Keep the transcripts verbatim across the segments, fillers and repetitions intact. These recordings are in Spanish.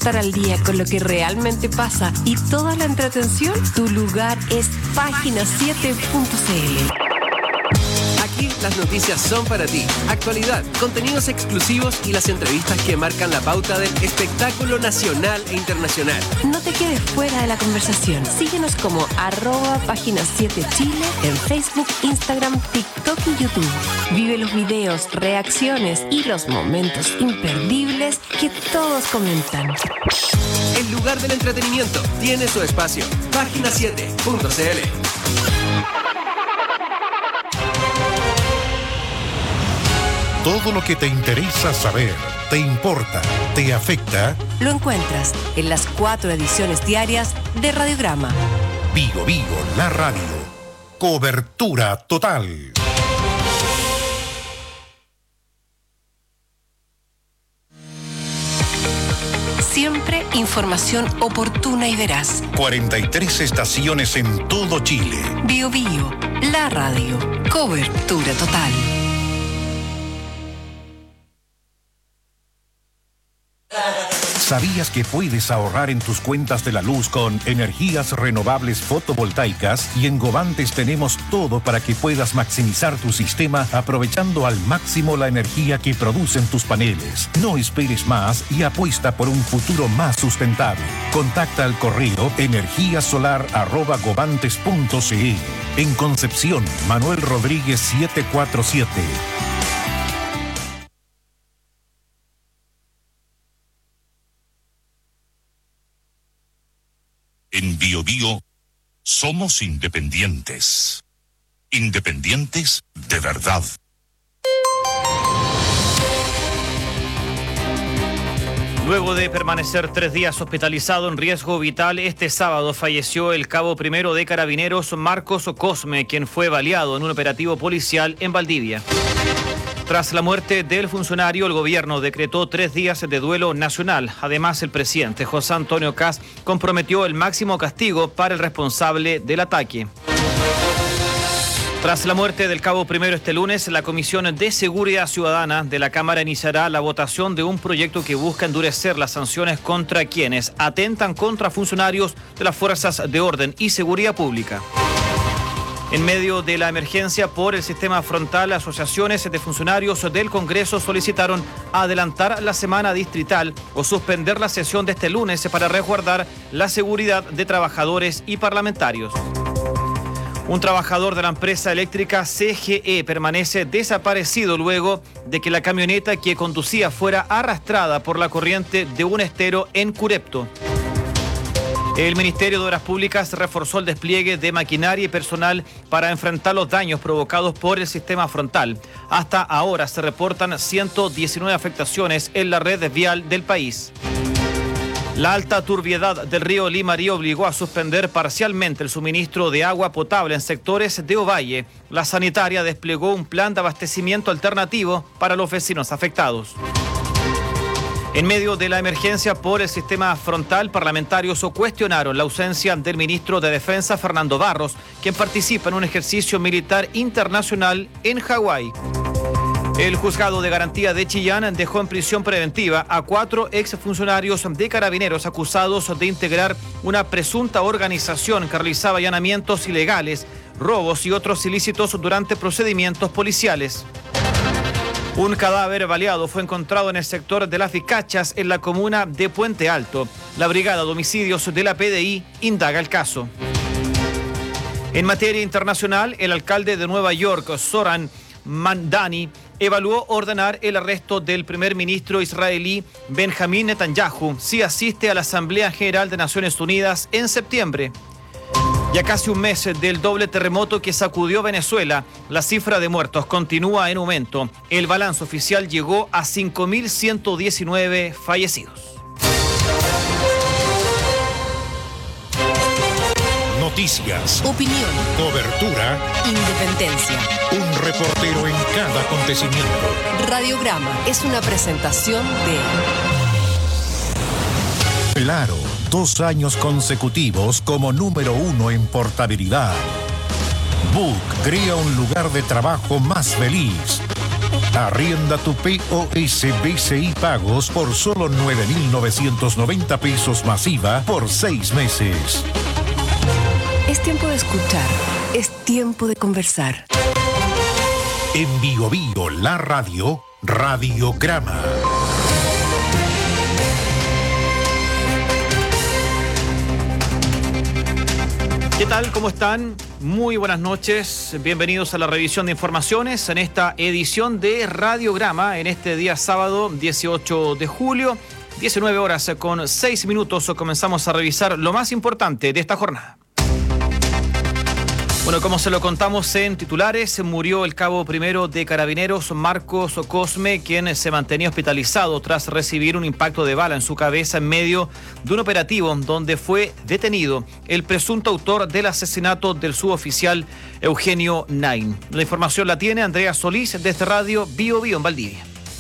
estar al día con lo que realmente pasa y toda la entretención, tu lugar es página siete punto c l. Aquí las noticias son para ti. Actualidad, contenidos exclusivos y las entrevistas que marcan la pauta del espectáculo nacional e internacional. No te quedes fuera de la conversación. Síguenos como arroba página siete Chile en Facebook, Instagram, TikTok y YouTube. Vive los videos, reacciones y los momentos imperdibles que todos comentan. El lugar del entretenimiento tiene su espacio. página siete punto c l. Todo lo que te interesa saber, te importa, te afecta, lo encuentras en las cuatro ediciones diarias de Radiograma. Vigo Vigo, la radio. Cobertura total. Siempre información oportuna y veraz. cuarenta y tres estaciones en todo Chile. Vigo Vigo, la radio. Cobertura total. ¿Sabías que puedes ahorrar en tus cuentas de la luz con energías renovables fotovoltaicas? Y en Govantes tenemos todo para que puedas maximizar tu sistema aprovechando al máximo la energía que producen tus paneles. No esperes más y apuesta por un futuro más sustentable. Contacta al correo energíasolar arroba govantes punto c l. En Concepción, Manuel Rodríguez setecientos cuarenta y siete. En Bio Bio somos independientes. Independientes de verdad. Luego de permanecer tres días hospitalizado en riesgo vital, este sábado falleció el cabo primero de Carabineros Marcos Cosme, quien fue baleado en un operativo policial en Valdivia. Tras la muerte del funcionario, el gobierno decretó tres días de duelo nacional. Además, el presidente José Antonio Kast comprometió el máximo castigo para el responsable del ataque. Tras la muerte del cabo primero este lunes, la Comisión de Seguridad Ciudadana de la Cámara iniciará la votación de un proyecto que busca endurecer las sanciones contra quienes atentan contra funcionarios de las fuerzas de orden y seguridad pública. En medio de la emergencia por el sistema frontal, asociaciones de funcionarios del Congreso solicitaron adelantar la semana distrital o suspender la sesión de este lunes para resguardar la seguridad de trabajadores y parlamentarios. Un trabajador de la empresa eléctrica C G E permanece desaparecido luego de que la camioneta que conducía fuera arrastrada por la corriente de un estero en Curepto. El Ministerio de Obras Públicas reforzó el despliegue de maquinaria y personal para enfrentar los daños provocados por el sistema frontal. Hasta ahora se reportan ciento diecinueve afectaciones en la red vial del país. La alta turbiedad del río Limarí obligó a suspender parcialmente el suministro de agua potable en sectores de Ovalle. La sanitaria desplegó un plan de abastecimiento alternativo para los vecinos afectados. En medio de la emergencia por el sistema frontal, parlamentarios cuestionaron la ausencia del ministro de Defensa, Fernando Barros, quien participa en un ejercicio militar internacional en Hawái. El juzgado de garantía de Chillán dejó en prisión preventiva a cuatro exfuncionarios de Carabineros acusados de integrar una presunta organización que realizaba allanamientos ilegales, robos y otros ilícitos durante procedimientos policiales. Un cadáver baleado fue encontrado en el sector de Las Vicachas, en la comuna de Puente Alto. La Brigada de Homicidios de la P D I indaga el caso. En materia internacional, el alcalde de Nueva York, Zoran Mamdani, evaluó ordenar el arresto del primer ministro israelí Benjamín Netanyahu si asiste a la Asamblea General de Naciones Unidas en septiembre. Ya casi un mes del doble terremoto que sacudió Venezuela, la cifra de muertos continúa en aumento. El balance oficial llegó a cinco mil ciento diecinueve fallecidos. Noticias, opinión, cobertura, independencia. Un reportero en cada acontecimiento. Radiograma es una presentación de Claro, dos años consecutivos como número uno en portabilidad. Book crea un lugar de trabajo más feliz. Arrienda tu P O S B C I Pagos por solo nueve mil novecientos noventa pesos masiva por seis meses. Es tiempo de escuchar, es tiempo de conversar. En Bio Bio, la radio, Radiograma. ¿Qué tal? ¿Cómo están? Muy buenas noches. Bienvenidos a la revisión de informaciones en esta edición de Radiograma en este día sábado dieciocho de julio, diecinueve horas con seis minutos. Comenzamos a revisar lo más importante de esta jornada. Bueno, como se lo contamos en titulares, murió el cabo primero de Carabineros, Marcos Cosme, quien se mantenía hospitalizado tras recibir un impacto de bala en su cabeza en medio de un operativo donde fue detenido el presunto autor del asesinato del suboficial Eugenio Nain. La información la tiene Andrea Solís desde Radio Bio Bio en Valdivia.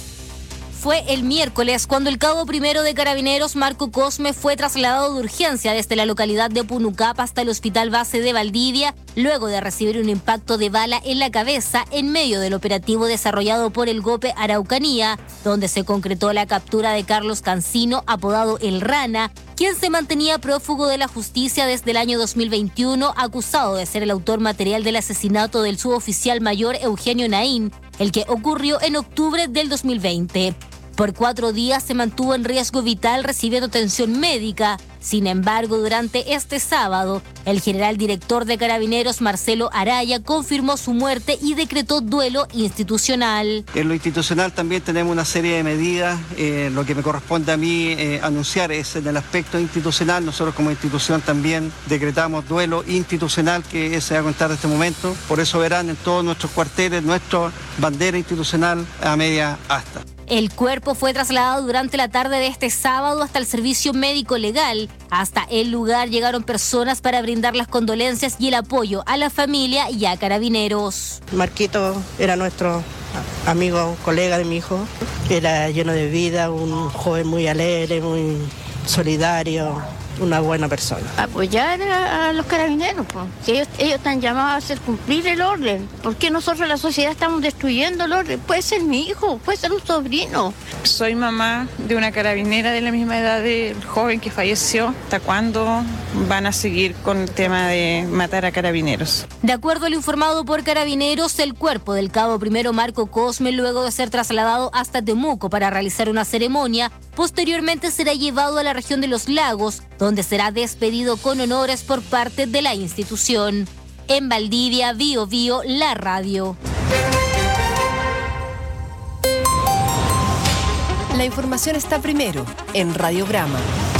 Fue el miércoles cuando el cabo primero de Carabineros, Marco Cosme, fue trasladado de urgencia desde la localidad de Punucapa hasta el Hospital Base de Valdivia, luego de recibir un impacto de bala en la cabeza en medio del operativo desarrollado por el GOPE Araucanía, donde se concretó la captura de Carlos Cancino, apodado El Rana, quien se mantenía prófugo de la justicia desde el año dos mil veintiuno, acusado de ser el autor material del asesinato del suboficial mayor Eugenio Nain, el que ocurrió en octubre del dos mil veinte. Por cuatro días se mantuvo en riesgo vital recibiendo atención médica. Sin embargo, durante este sábado, el general director de Carabineros, Marcelo Araya, confirmó su muerte y decretó duelo institucional. En lo institucional también tenemos una serie de medidas. Eh, lo que me corresponde a mí eh, anunciar es en el aspecto institucional. Nosotros como institución también decretamos duelo institucional que se va a contar de este momento. Por eso verán en todos nuestros cuarteles nuestra bandera institucional a media asta. El cuerpo fue trasladado durante la tarde de este sábado hasta el servicio médico legal. Hasta el lugar llegaron personas para brindar las condolencias y el apoyo a la familia y a Carabineros. Marquito era nuestro amigo, colega de mi hijo. Era lleno de vida, un joven muy alegre, muy solidario. Una buena persona. Apoyar a, a los carabineros, pues. Si ellos, ellos están llamados a hacer cumplir el orden. ¿Por qué nosotros la sociedad estamos destruyendo el orden? Puede ser mi hijo, puede ser un sobrino. Soy mamá de una carabinera de la misma edad del joven que falleció. ¿Hasta cuándo van a seguir con el tema de matar a carabineros? De acuerdo a lo informado por Carabineros, el cuerpo del cabo primero Marco Cosme, luego de ser trasladado hasta Temuco para realizar una ceremonia, posteriormente será llevado a la región de Los Lagos, donde será despedido con honores por parte de la institución. En Valdivia, Bio Bio, la radio. La información está primero en Radiograma.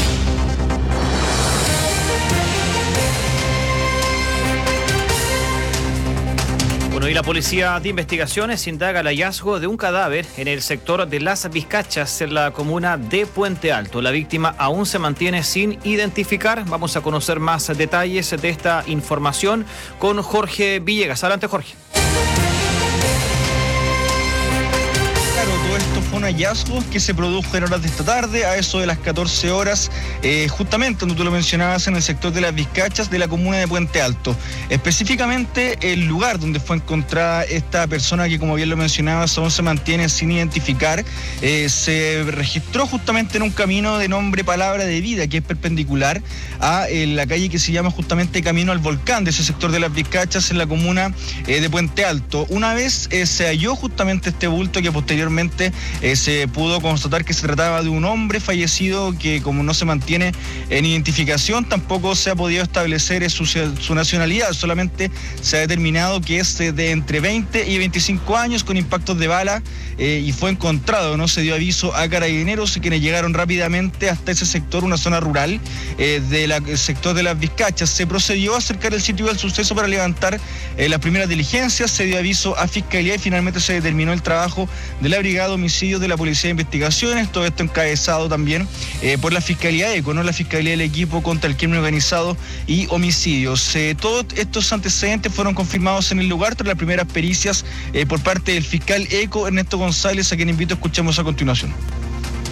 Bueno, y la Policía de Investigaciones indaga el hallazgo de un cadáver en el sector de Las Vizcachas, en la comuna de Puente Alto. La víctima aún se mantiene sin identificar. Vamos a conocer más detalles de esta información con Jorge Villegas. Adelante, Jorge. Todo esto fue un hallazgo que se produjo en horas de esta tarde, a eso de las catorce horas, eh, justamente donde tú lo mencionabas, en el sector de Las Vizcachas de la comuna de Puente Alto. Específicamente el lugar donde fue encontrada esta persona que, como bien lo mencionabas, aún se mantiene sin identificar, eh, se registró justamente en un camino de nombre Palabra de Vida, que es perpendicular a eh, la calle que se llama justamente Camino al Volcán, de ese sector de Las Vizcachas en la comuna eh, de Puente Alto. Una vez eh, se halló justamente este bulto, que posteriormente Eh, se pudo constatar que se trataba de un hombre fallecido que, como no se mantiene en identificación, tampoco se ha podido establecer su, su nacionalidad. Solamente se ha determinado que es de entre veinte y veinticinco años, con impactos de bala, eh, y fue encontrado. No se dio aviso a Carabineros, quienes llegaron rápidamente hasta ese sector, una zona rural eh, del sector de Las Vizcachas. Se procedió a acercar el sitio del suceso para levantar eh, las primeras diligencias. Se dio aviso a Fiscalía y finalmente se determinó el trabajo de la Brigada de Homicidios de la Policía de Investigaciones. Todo esto encabezado también eh, por la Fiscalía ECO, no la Fiscalía del Equipo contra el Crimen Organizado y Homicidios. Eh, todos estos antecedentes fueron confirmados en el lugar tras las primeras pericias eh, por parte del fiscal ECO, Ernesto González, a quien invito a escuchemos a continuación.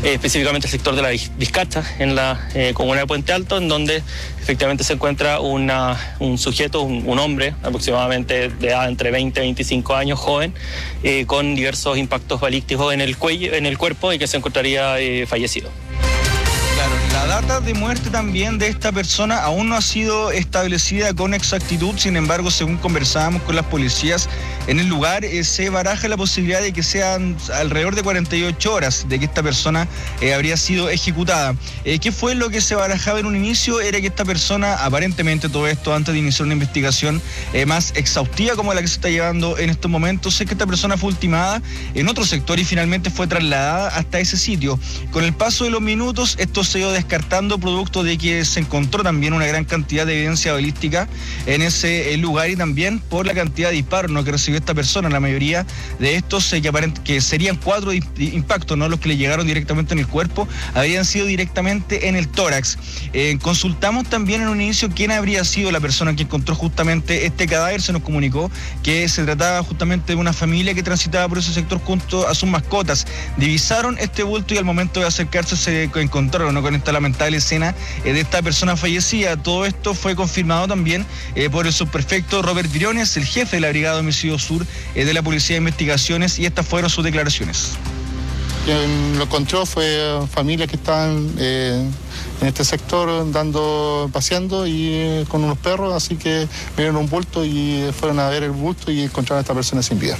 eh, específicamente el sector de la Vizcacha, en la eh, comuna de Puente Alto, en donde efectivamente se encuentra una, un sujeto, un, un hombre aproximadamente de edad entre veinte y veinticinco años, joven, eh, con diversos impactos balísticos en el cuello, en el cuerpo y que se encontraría eh, fallecido. Claro, la data de muerte también de esta persona aún no ha sido establecida con exactitud, sin embargo, según conversábamos con las policías en el lugar, eh, se baraja la posibilidad de que sean alrededor de cuarenta y ocho horas de que esta persona eh, habría sido ejecutada. Eh, ¿Qué fue lo que se barajaba en un inicio? Era que esta persona, aparentemente todo esto antes de iniciar una investigación eh, más exhaustiva como la que se está llevando en estos momentos, es que esta persona fue ultimada en otro sector y finalmente fue trasladada hasta ese sitio. Con el paso de los minutos, esto se ha ido descartando producto de que se encontró también una gran cantidad de evidencia balística en ese lugar y también por la cantidad de disparos, ¿no?, que recibió esta persona. La mayoría de estos, eh, que, aparent- que serían cuatro di- impactos, no los que le llegaron directamente en el cuerpo, habrían sido directamente en el tórax. Eh, consultamos también en un inicio quién habría sido la persona que encontró justamente este cadáver. Se nos comunicó que se trataba justamente de una familia que transitaba por ese sector junto a sus mascotas. Divisaron este bulto y al momento de acercarse se encontraron, ¿no?, con esta lamentable escena eh, de esta persona fallecida. Todo esto fue confirmado también eh, por el subprefecto Robert Briones, el jefe de la Brigada de Homicidio Sur eh, de la Policía de Investigaciones, y estas fueron sus declaraciones. Quien lo encontró fue familias que estaban eh, en este sector dando, paseando y eh, con unos perros, así que vieron un bulto y fueron a ver el bulto y encontraron a esta persona sin vida.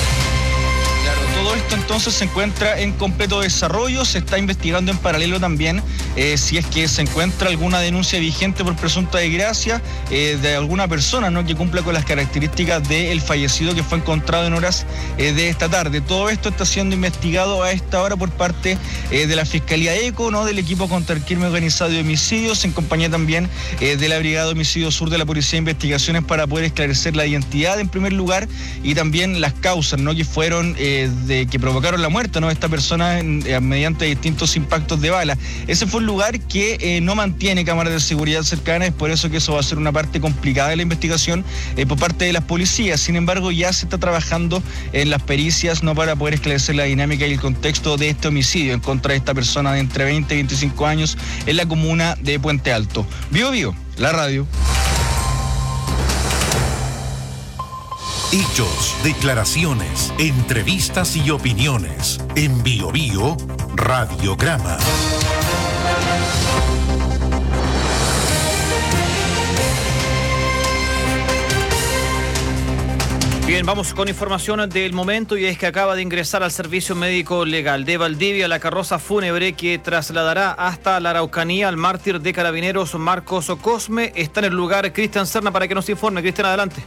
Todo esto entonces se encuentra en completo desarrollo, se está investigando en paralelo también eh, si es que se encuentra alguna denuncia vigente por presunta desgracia eh, de alguna persona, ¿no?, que cumpla con las características del fallecido que fue encontrado en horas eh, de esta tarde. Todo esto está siendo investigado a esta hora por parte eh, de la Fiscalía ECO, ¿no?, del equipo contra el crimen organizado y homicidios, en compañía también eh, de la Brigada de Homicidio Sur de la Policía de Investigaciones, para poder esclarecer la identidad en primer lugar y también las causas, ¿no?, que fueron eh, de que provocaron la muerte, ¿no?, de esta persona en, eh, mediante distintos impactos de bala. Ese fue un lugar que eh, no mantiene cámaras de seguridad cercanas, es por eso que eso va a ser una parte complicada de la investigación eh, por parte de las policías. Sin embargo, ya se está trabajando en las pericias, ¿no?, para poder esclarecer la dinámica y el contexto de este homicidio en contra de esta persona de entre veinte y veinticinco años en la comuna de Puente Alto. Bio Bio, la radio. Hechos, declaraciones, entrevistas y opiniones. En Bio Bio, Radiograma. Bien, vamos con información del momento, y es que acaba de ingresar al Servicio Médico Legal de Valdivia la carroza fúnebre que trasladará hasta la Araucanía al mártir de Carabineros Marcos Cosme. Está en el lugar Cristian Serna para que nos informe. Cristian, adelante.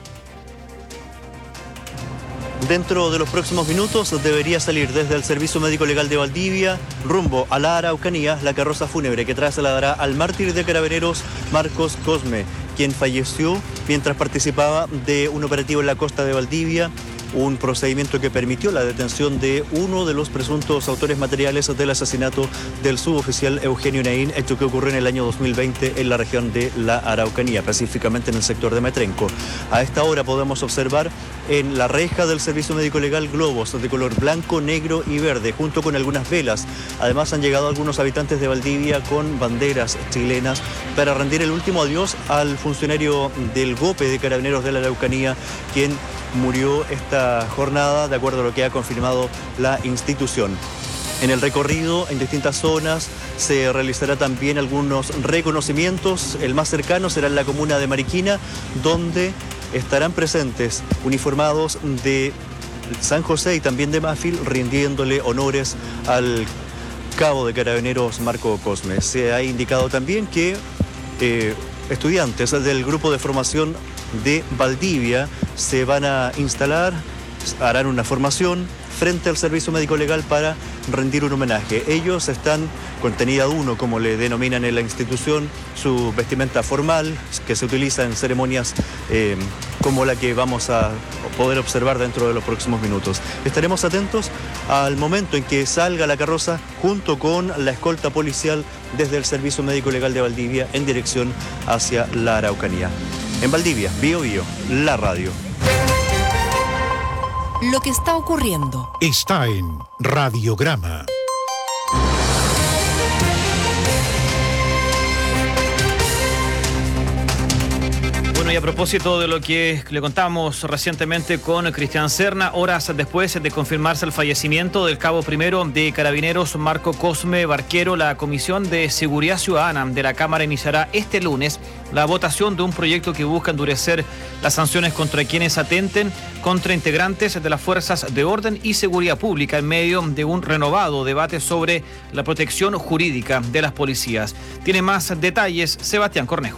Dentro de los próximos minutos debería salir desde el Servicio Médico Legal de Valdivia rumbo a la Araucanía la carroza fúnebre que trasladará al mártir de Carabineros Marcos Cosme, quien falleció mientras participaba de un operativo en la costa de Valdivia, un procedimiento que permitió la detención de uno de los presuntos autores materiales del asesinato del suboficial Eugenio Naín, hecho que ocurrió en el año dos mil veinte en la región de la Araucanía, específicamente en el sector de Metrenco. A esta hora podemos observar en la reja del Servicio Médico Legal globos de color blanco, negro y verde, junto con algunas velas. Además han llegado algunos habitantes de Valdivia con banderas chilenas para rendir el último adiós al funcionario del GOPE de Carabineros de la Araucanía, quien murió esta jornada, de acuerdo a lo que ha confirmado la institución. En el recorrido, en distintas zonas, se realizará también algunos reconocimientos. El más cercano será en la comuna de Mariquina, donde estarán presentes uniformados de San José y también de Mafil, rindiéndole honores al cabo de Carabineros Marco Cosme. Se ha indicado también que eh, estudiantes del grupo de formación de Valdivia se van a instalar, harán una formación frente al Servicio Médico Legal para rendir un homenaje. Ellos están con tenida uno, como le denominan en la institución, su vestimenta formal, que se utiliza en ceremonias eh, como la que vamos a poder observar dentro de los próximos minutos. Estaremos atentos al momento en que salga la carroza junto con la escolta policial desde el Servicio Médico Legal de Valdivia en dirección hacia la Araucanía. En Valdivia, Bio Bio, la radio. Lo que está ocurriendo está en Radiograma. y a propósito de lo que le contamos recientemente con Cristian Serna, horas después de confirmarse el fallecimiento del cabo primero de Carabineros Marco Cosme Barquero, la Comisión de Seguridad Ciudadana de la Cámara iniciará este lunes la votación de un proyecto que busca endurecer las sanciones contra quienes atenten contra integrantes de las fuerzas de orden y seguridad pública en medio de un renovado debate sobre la protección jurídica de las policías. Tiene más detalles Sebastián Cornejo.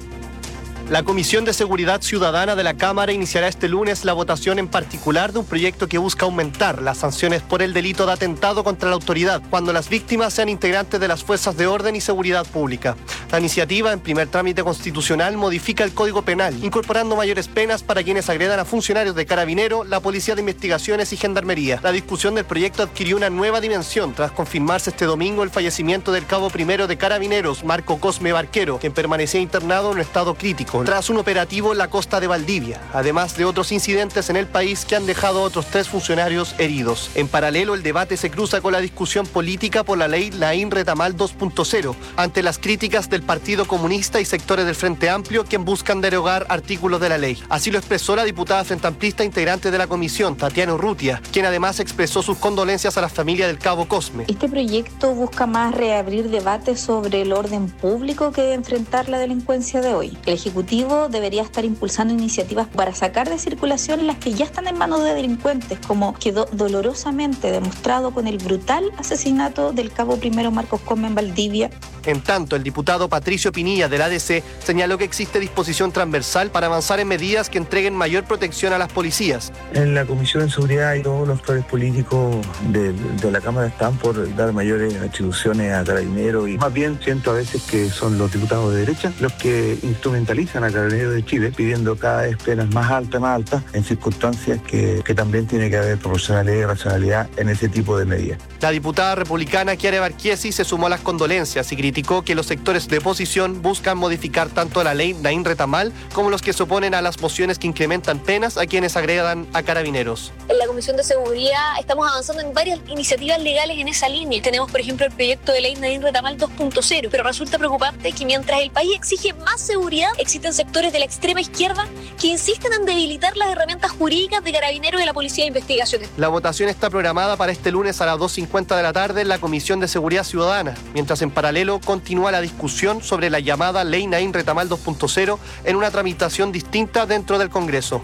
La Comisión de Seguridad Ciudadana de la Cámara iniciará este lunes la votación en particular de un proyecto que busca aumentar las sanciones por el delito de atentado contra la autoridad cuando las víctimas sean integrantes de las fuerzas de orden y seguridad pública. La iniciativa, en primer trámite constitucional, modifica el Código Penal, incorporando mayores penas para quienes agredan a funcionarios de Carabinero, la Policía de Investigaciones y Gendarmería. La discusión del proyecto adquirió una nueva dimensión tras confirmarse este domingo el fallecimiento del cabo primero de Carabineros, Marco Cosme Barquero, quien permanecía internado en estado crítico tras un operativo en la costa de Valdivia, además de otros incidentes en el país que han dejado a otros tres funcionarios heridos. En paralelo, el debate se cruza con la discusión política por la ley Laín-Retamal dos punto cero, ante las críticas del Partido Comunista y sectores del Frente Amplio, quien buscan derogar artículos de la ley. Así lo expresó la diputada frentamplista integrante de la comisión, Tatiana Urrutia, quien además expresó sus condolencias a la familia del cabo Cosme. Este proyecto busca más reabrir debates sobre el orden público que enfrentar la delincuencia de hoy. El Ejecutivo debería estar impulsando iniciativas para sacar de circulación las que ya están en manos de delincuentes, como quedó dolorosamente demostrado con el brutal asesinato del cabo primero Marcos Cosme en Valdivia. En tanto, el diputado Patricio Pinilla del A D C señaló que existe disposición transversal para avanzar en medidas que entreguen mayor protección a las policías. En la Comisión de Seguridad y todos los actores políticos de, de la Cámara están por dar mayores atribuciones a Carabineros, y más bien siento a veces que son los diputados de derecha los que instrumentalizan a Carabineros de Chile pidiendo cada vez penas más altas, más altas, en circunstancias que, que también tiene que haber proporcionalidad y racionalidad en ese tipo de medidas. La diputada republicana Chiara Barchiesi se sumó a las condolencias y criticó que los sectores de oposición buscan modificar tanto la ley Laín-Retamal como los que se oponen a las mociones que incrementan penas a quienes agredan a Carabineros. En la Comisión de Seguridad estamos avanzando en varias iniciativas legales en esa línea. Tenemos, por ejemplo, el proyecto de ley Laín-Retamal dos punto cero, pero resulta preocupante que mientras el país exige más seguridad, existen sectores de la extrema izquierda que insisten en debilitar las herramientas jurídicas de Carabineros y de la Policía de Investigaciones. La votación está programada para este lunes a las dos cincuenta de la tarde en la Comisión de Seguridad Ciudadana, mientras en paralelo continúa la discusión sobre la llamada Ley Laín-Retamal dos punto cero en una tramitación distinta dentro del Congreso.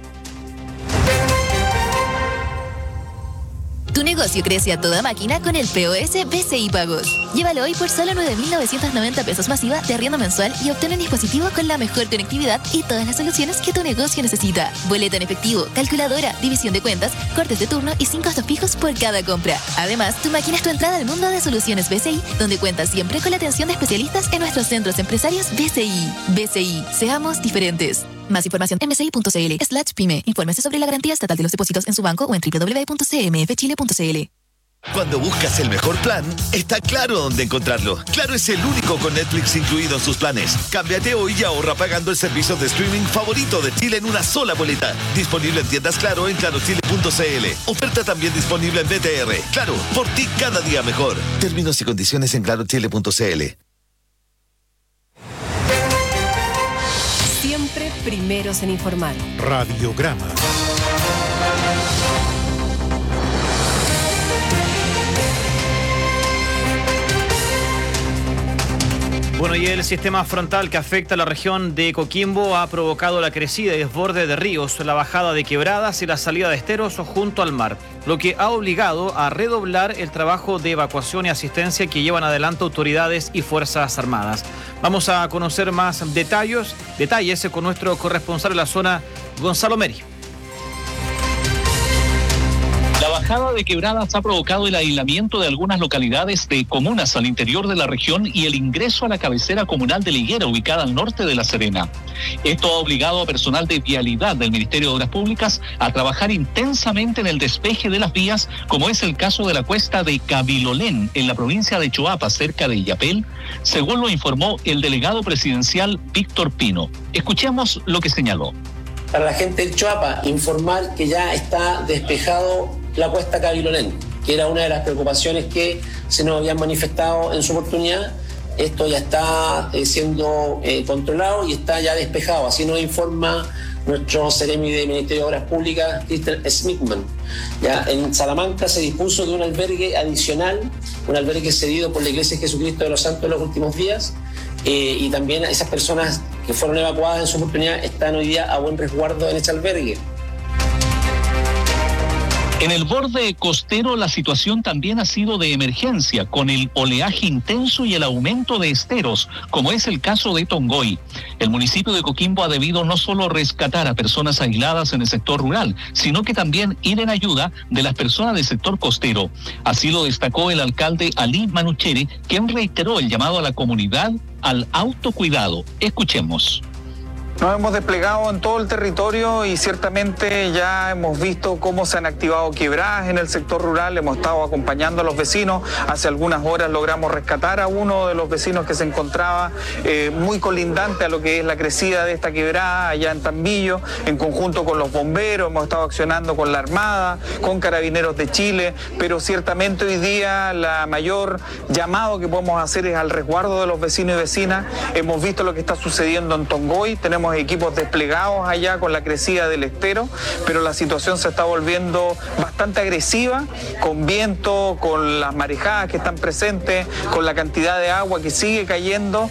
Tu negocio crece a toda máquina con el P O S B C I Pagos. Llévalo hoy por solo nueve mil novecientos noventa pesos masiva de arriendo mensual y obtén un dispositivo con la mejor conectividad y todas las soluciones que tu negocio necesita. Boleta en efectivo, calculadora, división de cuentas, cortes de turno y sin costos fijos por cada compra. Además, tu máquina es tu entrada al mundo de soluciones B C I, donde cuentas siempre con la atención de especialistas en nuestros centros empresarios B C I. B C I, seamos diferentes. Más información en bci.cl slash pyme. Infórmese sobre la garantía estatal de los depósitos en su banco o en doble u doble u doble u punto c m f chile punto c l. Cuando buscas el mejor plan, está claro dónde encontrarlo. Claro es el único con Netflix incluido en sus planes. Cámbiate hoy y ahorra pagando el servicio de streaming favorito de Chile en una sola boleta. Disponible en tiendas Claro en claro chile punto c l. Oferta también disponible en B T R. Claro, por ti cada día mejor. Términos y condiciones en claro chile punto c l. Siempre primeros en informar. Radiograma. Bueno, y el sistema frontal que afecta a la región de Coquimbo ha provocado la crecida y desborde de ríos, la bajada de quebradas y la salida de esteros junto al mar, lo que ha obligado a redoblar el trabajo de evacuación y asistencia que llevan adelante autoridades y Fuerzas Armadas. Vamos a conocer más detalles, detalles con nuestro corresponsal en la zona, Gonzalo Meri. La bajada de quebradas ha provocado el aislamiento de algunas localidades de comunas al interior de la región y el ingreso a la cabecera comunal de Liguera, ubicada al norte de La Serena. Esto ha obligado a personal de vialidad del Ministerio de Obras Públicas a trabajar intensamente en el despeje de las vías, como es el caso de la cuesta de Cabilolén, en la provincia de Choapa, cerca de Illapel, según lo informó el delegado presidencial Víctor Pino. Escuchemos lo que señaló. Para la gente del Choapa, informar que ya está despejado la cuesta Cabilolén, que era una de las preocupaciones que se nos habían manifestado en su oportunidad. esto ya está eh, siendo eh, controlado y está ya despejado. Así nos informa nuestro seremi de Ministerio de Obras Públicas, Christian Smithman. Ya en Salamanca se dispuso de un albergue adicional, un albergue cedido por la Iglesia de Jesucristo de los Santos de los Últimos Días, eh, y también esas personas que fueron evacuadas en su oportunidad están hoy día a buen resguardo en ese albergue. En el borde costero la situación también ha sido de emergencia, con el oleaje intenso y el aumento de esteros, como es el caso de Tongoy. El municipio de Coquimbo ha debido no solo rescatar a personas aisladas en el sector rural, sino que también ir en ayuda de las personas del sector costero. Así lo destacó el alcalde Ali Manucheri, quien reiteró el llamado a la comunidad al autocuidado. Escuchemos. Nos hemos desplegado en todo el territorio y ciertamente ya hemos visto cómo se han activado quebradas en el sector rural, hemos estado acompañando a los vecinos. Hace algunas horas logramos rescatar a uno de los vecinos que se encontraba eh, muy colindante a lo que es la crecida de esta quebrada allá en Tambillo, en conjunto con los bomberos, hemos estado accionando con la Armada, con Carabineros de Chile, pero ciertamente hoy día la mayor llamado que podemos hacer es al resguardo de los vecinos y vecinas. Hemos visto lo que está sucediendo en Tongoy, tenemos equipos desplegados allá con la crecida del estero, pero la situación se está volviendo bastante agresiva, con viento, con las marejadas que están presentes, con la cantidad de agua que sigue cayendo.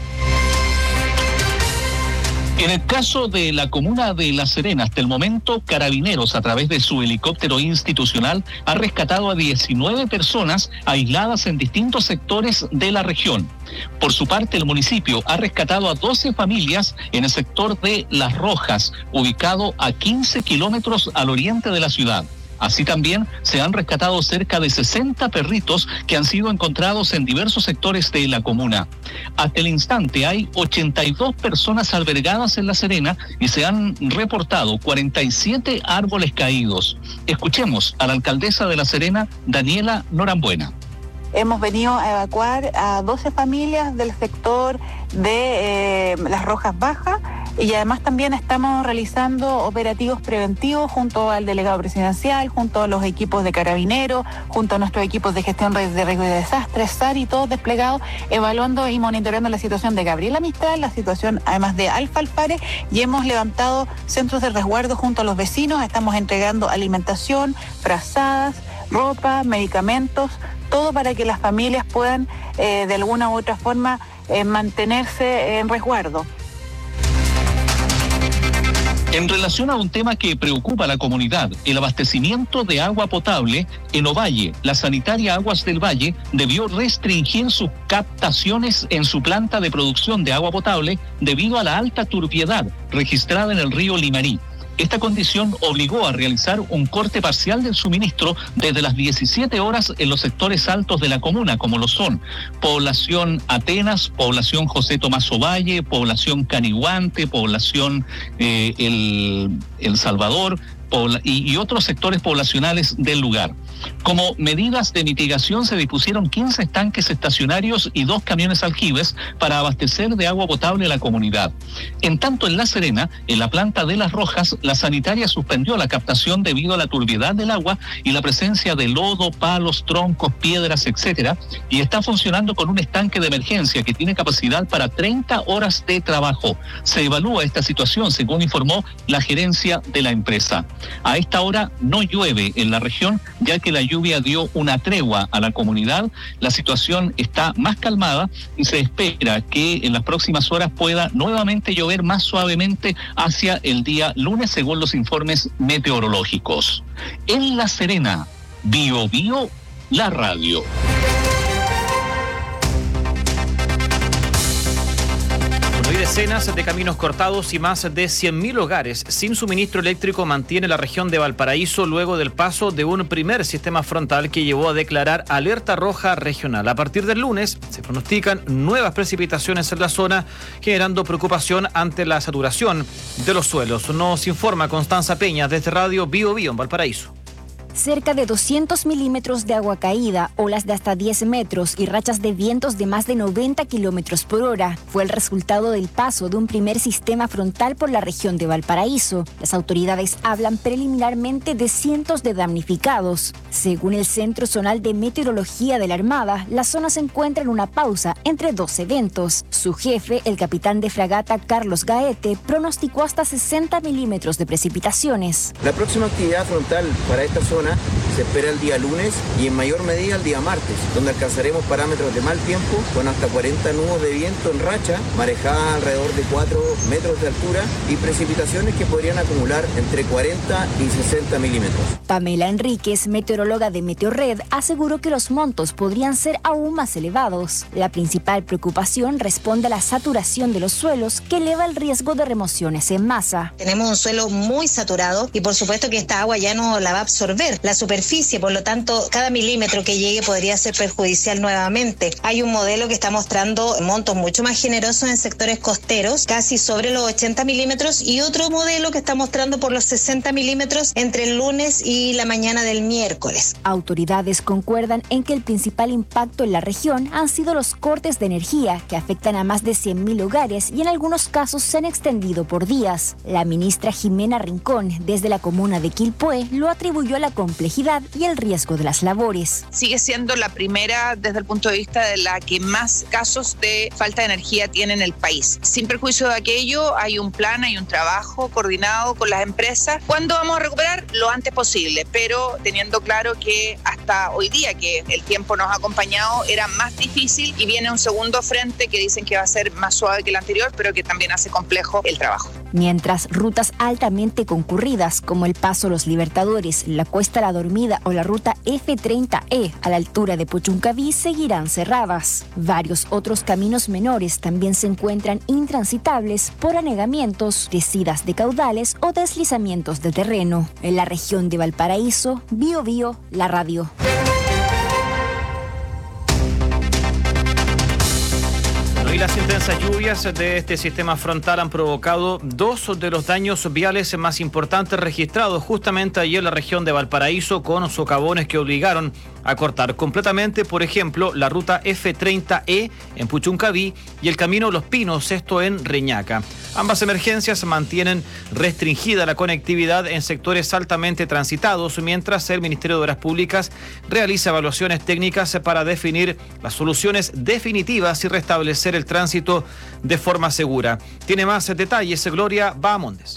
En el caso de la comuna de La Serena, hasta el momento, Carabineros, a través de su helicóptero institucional, ha rescatado a diecinueve personas aisladas en distintos sectores de la región. Por su parte, el municipio ha rescatado a doce familias en el sector de Las Rojas, ubicado a quince kilómetros al oriente de la ciudad. Así también se han rescatado cerca de sesenta perritos que han sido encontrados en diversos sectores de la comuna. Hasta el instante hay ochenta y dos personas albergadas en La Serena y se han reportado cuarenta y siete árboles caídos. Escuchemos a la alcaldesa de La Serena, Daniela Norambuena. Hemos venido a evacuar a doce familias del sector de eh, Las Rojas Bajas, y además también estamos realizando operativos preventivos junto al delegado presidencial, junto a los equipos de Carabineros, junto a nuestros equipos de gestión de riesgo y desastres, S A R y todos desplegados, evaluando y monitoreando la situación de Gabriela Mistral, la situación además de Alfa Alpare, y hemos levantado centros de resguardo junto a los vecinos. Estamos entregando alimentación, frazadas, ropa, medicamentos, todo para que las familias puedan eh, de alguna u otra forma eh, mantenerse en resguardo. En relación a un tema que preocupa a la comunidad, el abastecimiento de agua potable, en Ovalle, la sanitaria Aguas del Valle debió restringir sus captaciones en su planta de producción de agua potable debido a la alta turbiedad registrada en el río Limarí. Esta condición obligó a realizar un corte parcial del suministro desde las diecisiete horas en los sectores altos de la comuna, como lo son población Atenas, población José Tomás Ovalle, población Caniguante, población eh, el, el Salvador pobla- y, y otros sectores poblacionales del lugar. Como medidas de mitigación se dispusieron quince estanques estacionarios y dos camiones aljibes para abastecer de agua potable a la comunidad. En tanto, en La Serena, en la planta de Las Rojas, la sanitaria suspendió la captación debido a la turbiedad del agua y la presencia de lodo, palos, troncos, piedras, etcétera, y está funcionando con un estanque de emergencia que tiene capacidad para treinta horas de trabajo. Se evalúa esta situación, según informó la gerencia de la empresa. A esta hora no llueve en la región, ya que la lluvia dio una tregua a la comunidad. La situación está más calmada y se espera que en las próximas horas pueda nuevamente llover más suavemente hacia el día lunes, según los informes meteorológicos. En La Serena, Bio Bio, la radio. Hay decenas de caminos cortados y más de cien mil hogares sin suministro eléctrico mantiene la región de Valparaíso luego del paso de un primer sistema frontal que llevó a declarar alerta roja regional. A partir del lunes se pronostican nuevas precipitaciones en la zona, generando preocupación ante la saturación de los suelos. Nos informa Constanza Peña desde Radio Bio Bio en Valparaíso. Cerca de doscientos milímetros de agua caída, olas de hasta diez metros y rachas de vientos de más de noventa kilómetros por hora fue el resultado del paso de un primer sistema frontal por la región de Valparaíso. Las autoridades hablan preliminarmente de cientos de damnificados. Según el Centro Zonal de Meteorología de la Armada, la zona se encuentra en una pausa entre dos eventos. Su jefe, el capitán de fragata Carlos Gaete, pronosticó hasta sesenta milímetros de precipitaciones. La próxima actividad frontal para esta zona se espera el día lunes y en mayor medida el día martes, donde alcanzaremos parámetros de mal tiempo con hasta cuarenta nudos de viento en racha, marejada alrededor de cuatro metros de altura y precipitaciones que podrían acumular entre cuarenta y sesenta milímetros. Pamela Enríquez, meteoróloga de Meteorred, aseguró que los montos podrían ser aún más elevados. La principal preocupación responde a la saturación de los suelos, que eleva el riesgo de remociones en masa. Tenemos un suelo muy saturado y por supuesto que esta agua ya no la va a absorber la superficie, por lo tanto cada milímetro que llegue podría ser perjudicial nuevamente. Hay un modelo que está mostrando montos mucho más generosos en sectores costeros, casi sobre los ochenta milímetros, y otro modelo que está mostrando por los sesenta milímetros entre el lunes y la mañana del miércoles. Autoridades concuerdan en que el principal impacto en la región han sido los cortes de energía, que afectan a más de cien mil hogares y en algunos casos se han extendido por días. La ministra Jimena Rincón, desde la comuna de Quilpué, lo atribuyó a la complejidad y el riesgo de las labores. Sigue siendo la primera desde el punto de vista de la que más casos de falta de energía tiene en el país. Sin perjuicio de aquello, hay un plan, hay un trabajo coordinado con las empresas. ¿Cuándo vamos a recuperar? Lo antes posible, pero teniendo claro que hasta hoy día, que el tiempo nos ha acompañado, era más difícil y viene un segundo frente que dicen que va a ser más suave que el anterior, pero que también hace complejo el trabajo. Mientras rutas altamente concurridas como el Paso Los Libertadores, la Cuesta La Dormida o la ruta F treinta E a la altura de Puchuncaví seguirán cerradas. Varios otros caminos menores también se encuentran intransitables por anegamientos, descidas de caudales o deslizamientos de terreno. En la región de Valparaíso, Bio Bio, la radio. Y las intensas lluvias de este sistema frontal han provocado dos de los daños viales más importantes registrados justamente allí en la región de Valparaíso, con socavones que obligaron a cortar completamente, por ejemplo, la ruta F treinta E en Puchuncaví y el camino Los Pinos, esto en Reñaca. Ambas emergencias mantienen restringida la conectividad en sectores altamente transitados, mientras el Ministerio de Obras Públicas realiza evaluaciones técnicas para definir las soluciones definitivas y restablecer el tránsito de forma segura. Tiene más detalles Gloria Bahamondes.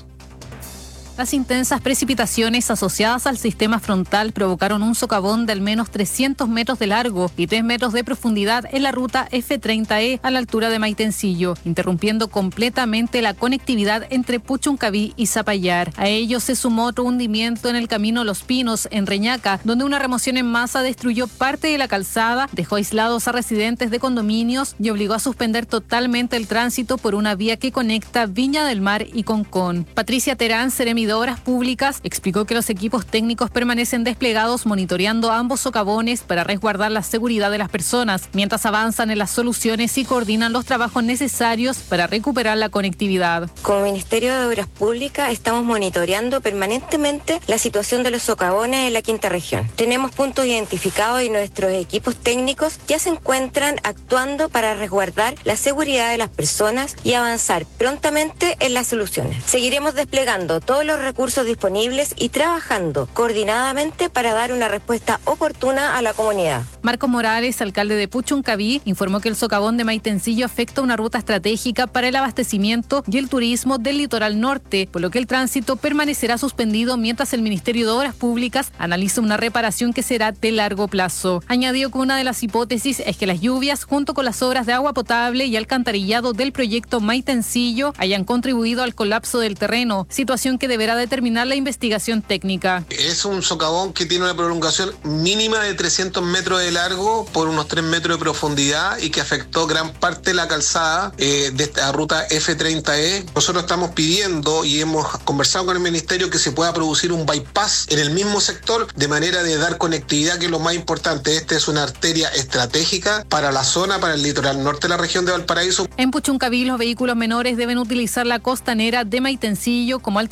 Las intensas precipitaciones asociadas al sistema frontal provocaron un socavón de al menos trescientos metros de largo y tres metros de profundidad en la ruta F treinta E a la altura de Maitencillo, interrumpiendo completamente la conectividad entre Puchuncaví y Zapallar. A ello se sumó otro hundimiento en el camino Los Pinos, en Reñaca, donde una remoción en masa destruyó parte de la calzada, dejó aislados a residentes de condominios y obligó a suspender totalmente el tránsito por una vía que conecta Viña del Mar y Concón. Patricia Terán, seremi de Obras Públicas, explicó que los equipos técnicos permanecen desplegados monitoreando ambos socavones para resguardar la seguridad de las personas, mientras avanzan en las soluciones y coordinan los trabajos necesarios para recuperar la conectividad. Como Ministerio de Obras Públicas estamos monitoreando permanentemente la situación de los socavones en la quinta región. Tenemos puntos identificados y nuestros equipos técnicos ya se encuentran actuando para resguardar la seguridad de las personas y avanzar prontamente en las soluciones. Seguiremos desplegando todos los recursos disponibles y trabajando coordinadamente para dar una respuesta oportuna a la comunidad. Marcos Morales, alcalde de Puchuncaví, informó que el socavón de Maitencillo afecta una ruta estratégica para el abastecimiento y el turismo del litoral norte, por lo que el tránsito permanecerá suspendido mientras el Ministerio de Obras Públicas analiza una reparación que será de largo plazo. Añadió que una de las hipótesis es que las lluvias, junto con las obras de agua potable y alcantarillado del proyecto Maitencillo, hayan contribuido al colapso del terreno, situación que deberá determinar la investigación técnica. Es un socavón que tiene una prolongación mínima de trescientos metros de largo por unos tres metros de profundidad y que afectó gran parte de la calzada eh, de esta ruta F treinta E. Nosotros estamos pidiendo y hemos conversado con el Ministerio que se pueda producir un bypass en el mismo sector de manera de dar conectividad, que es lo más importante. Esta es una arteria estratégica para la zona, para el litoral norte de la región de Valparaíso. En Puchuncaví, los vehículos menores deben utilizar la costanera de Maitencillo como alternativa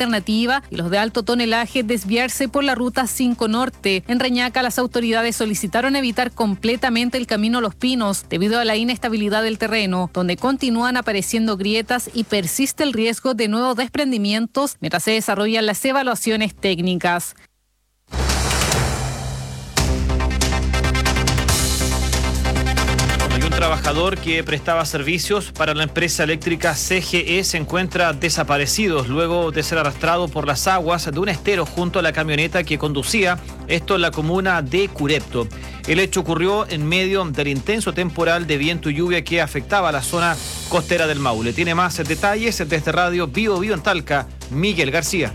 masiva y los de alto tonelaje desviarse por la ruta cinco Norte. En Reñaca, las autoridades solicitaron evitar completamente el camino Los Pinos debido a la inestabilidad del terreno, donde continúan apareciendo grietas y persiste el riesgo de nuevos desprendimientos mientras se desarrollan las evaluaciones técnicas. Un trabajador que prestaba servicios para la empresa eléctrica C G E se encuentra desaparecido luego de ser arrastrado por las aguas de un estero junto a la camioneta que conducía, esto en la comuna de Curepto. El hecho ocurrió en medio del intenso temporal de viento y lluvia que afectaba a la zona costera del Maule. Tiene más detalles desde Radio Bio Bio en Talca, Miguel García.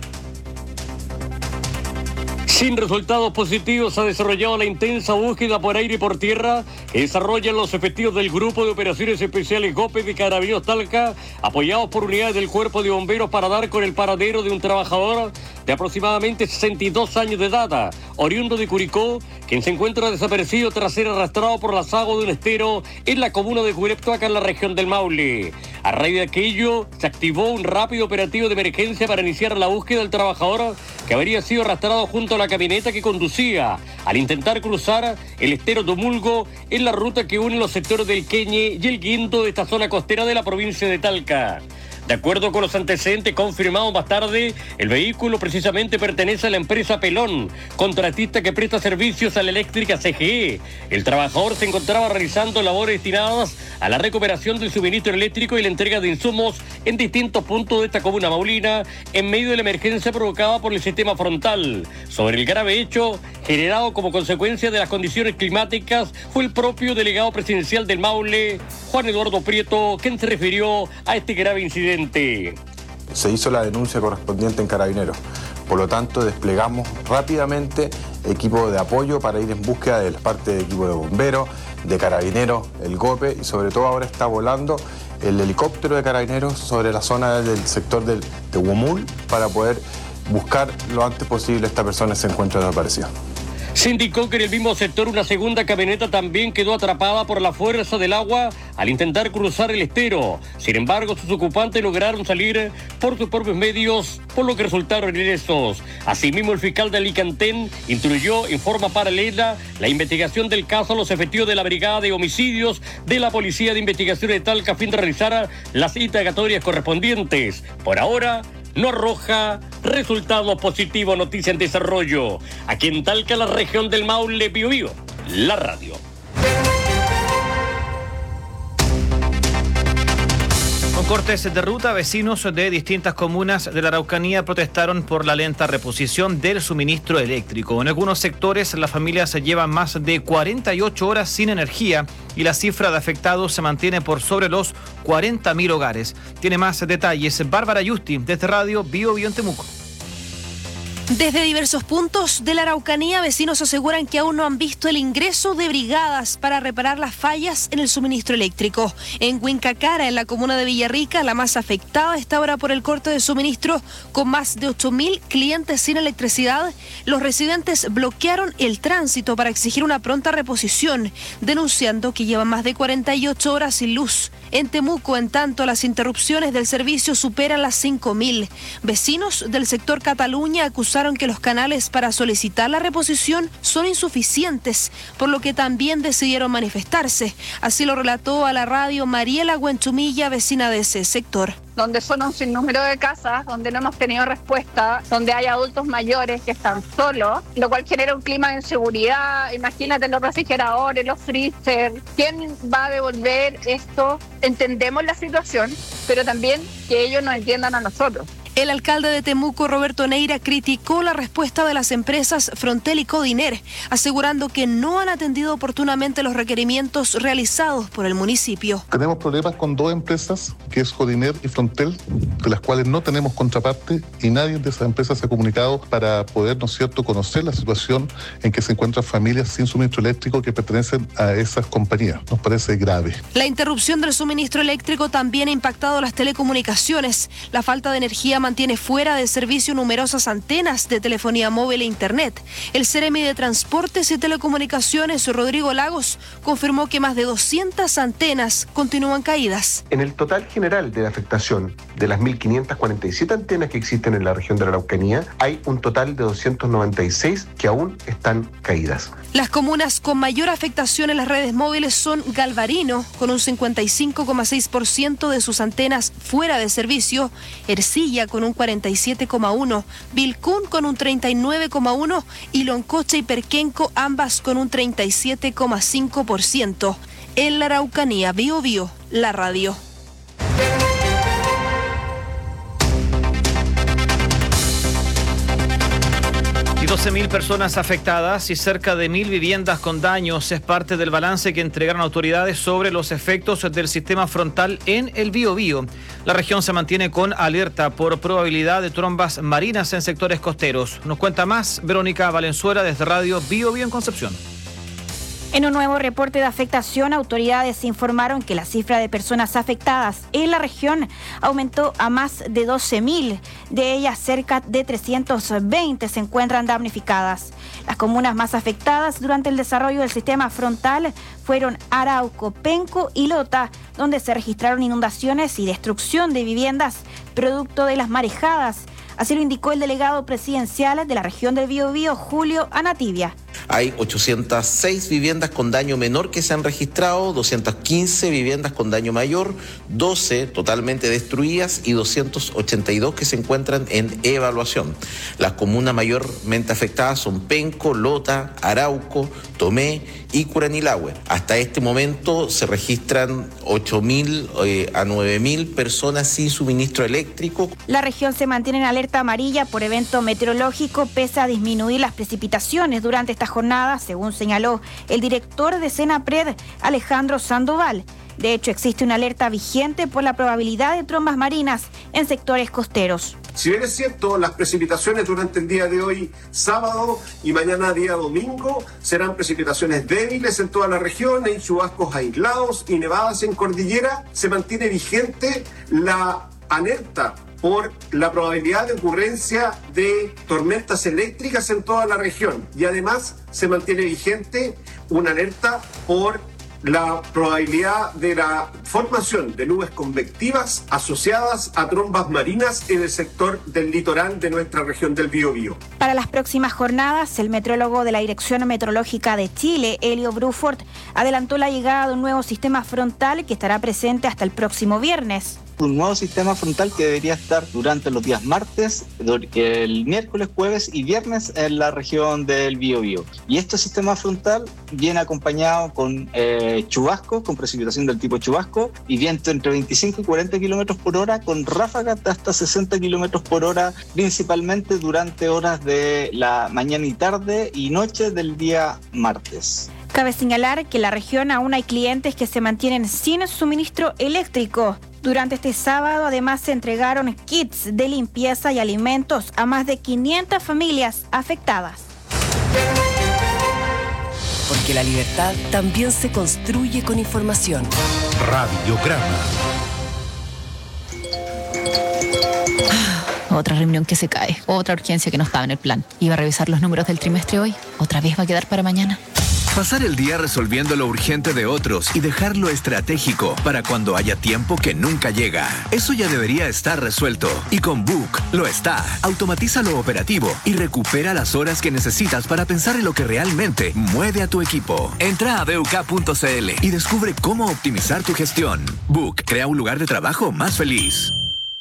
Sin resultados positivos, ha desarrollado la intensa búsqueda por aire y por tierra que desarrollan los efectivos del Grupo de Operaciones Especiales GOPE de Carabineros Talca, apoyados por unidades del Cuerpo de Bomberos para dar con el paradero de un trabajador de aproximadamente sesenta y dos años de edad, oriundo de Curicó, quien se encuentra desaparecido tras ser arrastrado por las aguas de un estero en la comuna de Curepto, acá en la región del Maule. A raíz de aquello, se activó un rápido operativo de emergencia para iniciar la búsqueda del trabajador que habría sido arrastrado junto a la camioneta que conducía al intentar cruzar el estero Tomulgo en la ruta que une los sectores del Queñe y el Guindo de esta zona costera de la provincia de Talca. De acuerdo con los antecedentes confirmados más tarde, el vehículo precisamente pertenece a la empresa Pelón, contratista que presta servicios a la eléctrica C G E. El trabajador se encontraba realizando labores destinadas a la recuperación del suministro eléctrico y la entrega de insumos en distintos puntos de esta comuna maulina en medio de la emergencia provocada por el sistema frontal. Sobre el grave hecho, generado como consecuencia de las condiciones climáticas, fue el propio delegado presidencial del Maule, Juan Eduardo Prieto, quien se refirió a este grave incidente. Se hizo la denuncia correspondiente en Carabineros. Por lo tanto, desplegamos rápidamente equipo de apoyo para ir en búsqueda de las partes de equipo de bomberos, de Carabineros, el GOPE, y sobre todo ahora está volando el helicóptero de Carabineros sobre la zona del sector del, de Huemul para poder buscar lo antes posible a esta persona que se encuentra desaparecida. Se indicó que en el mismo sector una segunda camioneta también quedó atrapada por la fuerza del agua al intentar cruzar el estero. Sin embargo, sus ocupantes lograron salir por sus propios medios, por lo que resultaron ilesos. Asimismo, el fiscal de Alicantén instruyó en forma paralela la investigación del caso a los efectivos de la Brigada de Homicidios de la Policía de Investigación de Talca a fin de realizar las indagatorias correspondientes. Por ahora, no arroja resultados positivos. Noticia en desarrollo. Aquí en Talca, la región del Maule, Bio Bio, la radio. Con cortes de ruta, vecinos de distintas comunas de la Araucanía protestaron por la lenta reposición del suministro eléctrico. En algunos sectores, las familias se llevan más de cuarenta y ocho horas sin energía y la cifra de afectados se mantiene por sobre los cuarenta mil hogares. Tiene más detalles Bárbara Yusti, desde Radio Bio Bio en Temuco. Desde diversos puntos de la Araucanía, vecinos aseguran que aún no han visto el ingreso de brigadas para reparar las fallas en el suministro eléctrico. En Huincacara, en la comuna de Villarrica, la más afectada está ahora por el corte de suministro, con más de ocho mil clientes sin electricidad. Los residentes bloquearon el tránsito para exigir una pronta reposición, denunciando que llevan más de cuarenta y ocho horas sin luz. En Temuco, en tanto, las interrupciones del servicio superan las cinco mil. Vecinos del sector Cataluña acusaron que los canales para solicitar la reposición son insuficientes, por lo que también decidieron manifestarse. Así lo relató a la radio Mariela Huenchumilla, vecina de ese sector. Donde son un sinnúmero de casas, donde no hemos tenido respuesta, donde hay adultos mayores que están solos, lo cual genera un clima de inseguridad. Imagínate los refrigeradores, los freezer. ¿Quién va a devolver esto? Entendemos la situación, pero también que ellos nos entiendan a nosotros. El alcalde de Temuco, Roberto Neira, criticó la respuesta de las empresas Frontel y Codiner, asegurando que no han atendido oportunamente los requerimientos realizados por el municipio. Tenemos problemas con dos empresas, que es Codiner y Frontel, de las cuales no tenemos contraparte y nadie de esas empresas se ha comunicado para poder, ¿no es cierto?, conocer la situación en que se encuentran familias sin suministro eléctrico que pertenecen a esas compañías. Nos parece grave. La interrupción del suministro eléctrico también ha impactado las telecomunicaciones. La falta de energía mantiene fuera de servicio numerosas antenas de telefonía móvil e internet. El Seremi de Transportes y Telecomunicaciones, Rodrigo Lagos, confirmó que más de doscientas antenas continúan caídas. En el total general de la afectación de las mil quinientas cuarenta y siete antenas que existen en la región de la Araucanía, hay un total de doscientas noventa y seis que aún están caídas. Las comunas con mayor afectación en las redes móviles son Galvarino, con un cincuenta y cinco coma seis por ciento de sus antenas fuera de servicio, Ercilla con un cuarenta y siete coma uno por ciento, Vilcún con un treinta y nueve coma uno por ciento y Loncoche y Perquenco ambas con un treinta y siete coma cinco por ciento. En la Araucanía, Bio Bio, la radio. doce mil personas afectadas y cerca de mil viviendas con daños es parte del balance que entregaron autoridades sobre los efectos del sistema frontal en el Biobío. La región se mantiene con alerta por probabilidad de trombas marinas en sectores costeros. Nos cuenta más Verónica Valenzuela desde Radio Biobío en Concepción. En un nuevo reporte de afectación, autoridades informaron que la cifra de personas afectadas en la región aumentó a más de doce mil. De ellas, cerca de trescientas veinte se encuentran damnificadas. Las comunas más afectadas durante el desarrollo del sistema frontal fueron Arauco, Penco y Lota, donde se registraron inundaciones y destrucción de viviendas producto de las marejadas. Así lo indicó el delegado presidencial de la región del Biobío, Julio Anativia. Hay ochocientas seis viviendas con daño menor que se han registrado, doscientas quince viviendas con daño mayor, doce totalmente destruidas y doscientas ochenta y dos que se encuentran en evaluación. Las comunas mayormente afectadas son Penco, Lota, Arauco, Tomé y Curanilahue. Hasta este momento se registran ocho mil eh, a nueve mil personas sin suministro eléctrico. La región se mantiene en alerta amarilla por evento meteorológico pese a disminuir las precipitaciones durante esta jornada, según señaló el director de Senapred, Alejandro Sandoval. De hecho, existe una alerta vigente por la probabilidad de trombas marinas en sectores costeros. Si bien es cierto, las precipitaciones durante el día de hoy, sábado y mañana día domingo, serán precipitaciones débiles en toda la región, en chubascos aislados y nevadas en cordillera, se mantiene vigente la alerta por la probabilidad de ocurrencia de tormentas eléctricas en toda la región. Y además se mantiene vigente una alerta por la probabilidad de la formación de nubes convectivas asociadas a trombas marinas en el sector del litoral de nuestra región del Biobío. Para las próximas jornadas, el metrólogo de la Dirección Meteorológica de Chile, Elio Bruford, adelantó la llegada de un nuevo sistema frontal que estará presente hasta el próximo viernes. Un nuevo sistema frontal que debería estar durante los días martes, el miércoles, jueves y viernes en la región del Biobío. Y este sistema frontal viene acompañado con eh, chubascos, con precipitación del tipo chubasco y viento entre veinticinco y cuarenta kilómetros por hora, con ráfagas de hasta sesenta kilómetros por hora, principalmente durante horas de la mañana y tarde y noche del día martes. Cabe señalar que en la región aún hay clientes que se mantienen sin suministro eléctrico. Durante este sábado, además, se entregaron kits de limpieza y alimentos a más de quinientas familias afectadas. Porque la libertad también se construye con información. Radiograma. Otra reunión que se cae, otra urgencia que no estaba en el plan. Iba a revisar los números del trimestre hoy, otra vez va a quedar para mañana. Pasar el día resolviendo lo urgente de otros y dejar lo estratégico para cuando haya tiempo que nunca llega. Eso ya debería estar resuelto. Y con Book lo está. Automatiza lo operativo y recupera las horas que necesitas para pensar en lo que realmente mueve a tu equipo. Entra a b u k punto c l y descubre cómo optimizar tu gestión. Book crea un lugar de trabajo más feliz.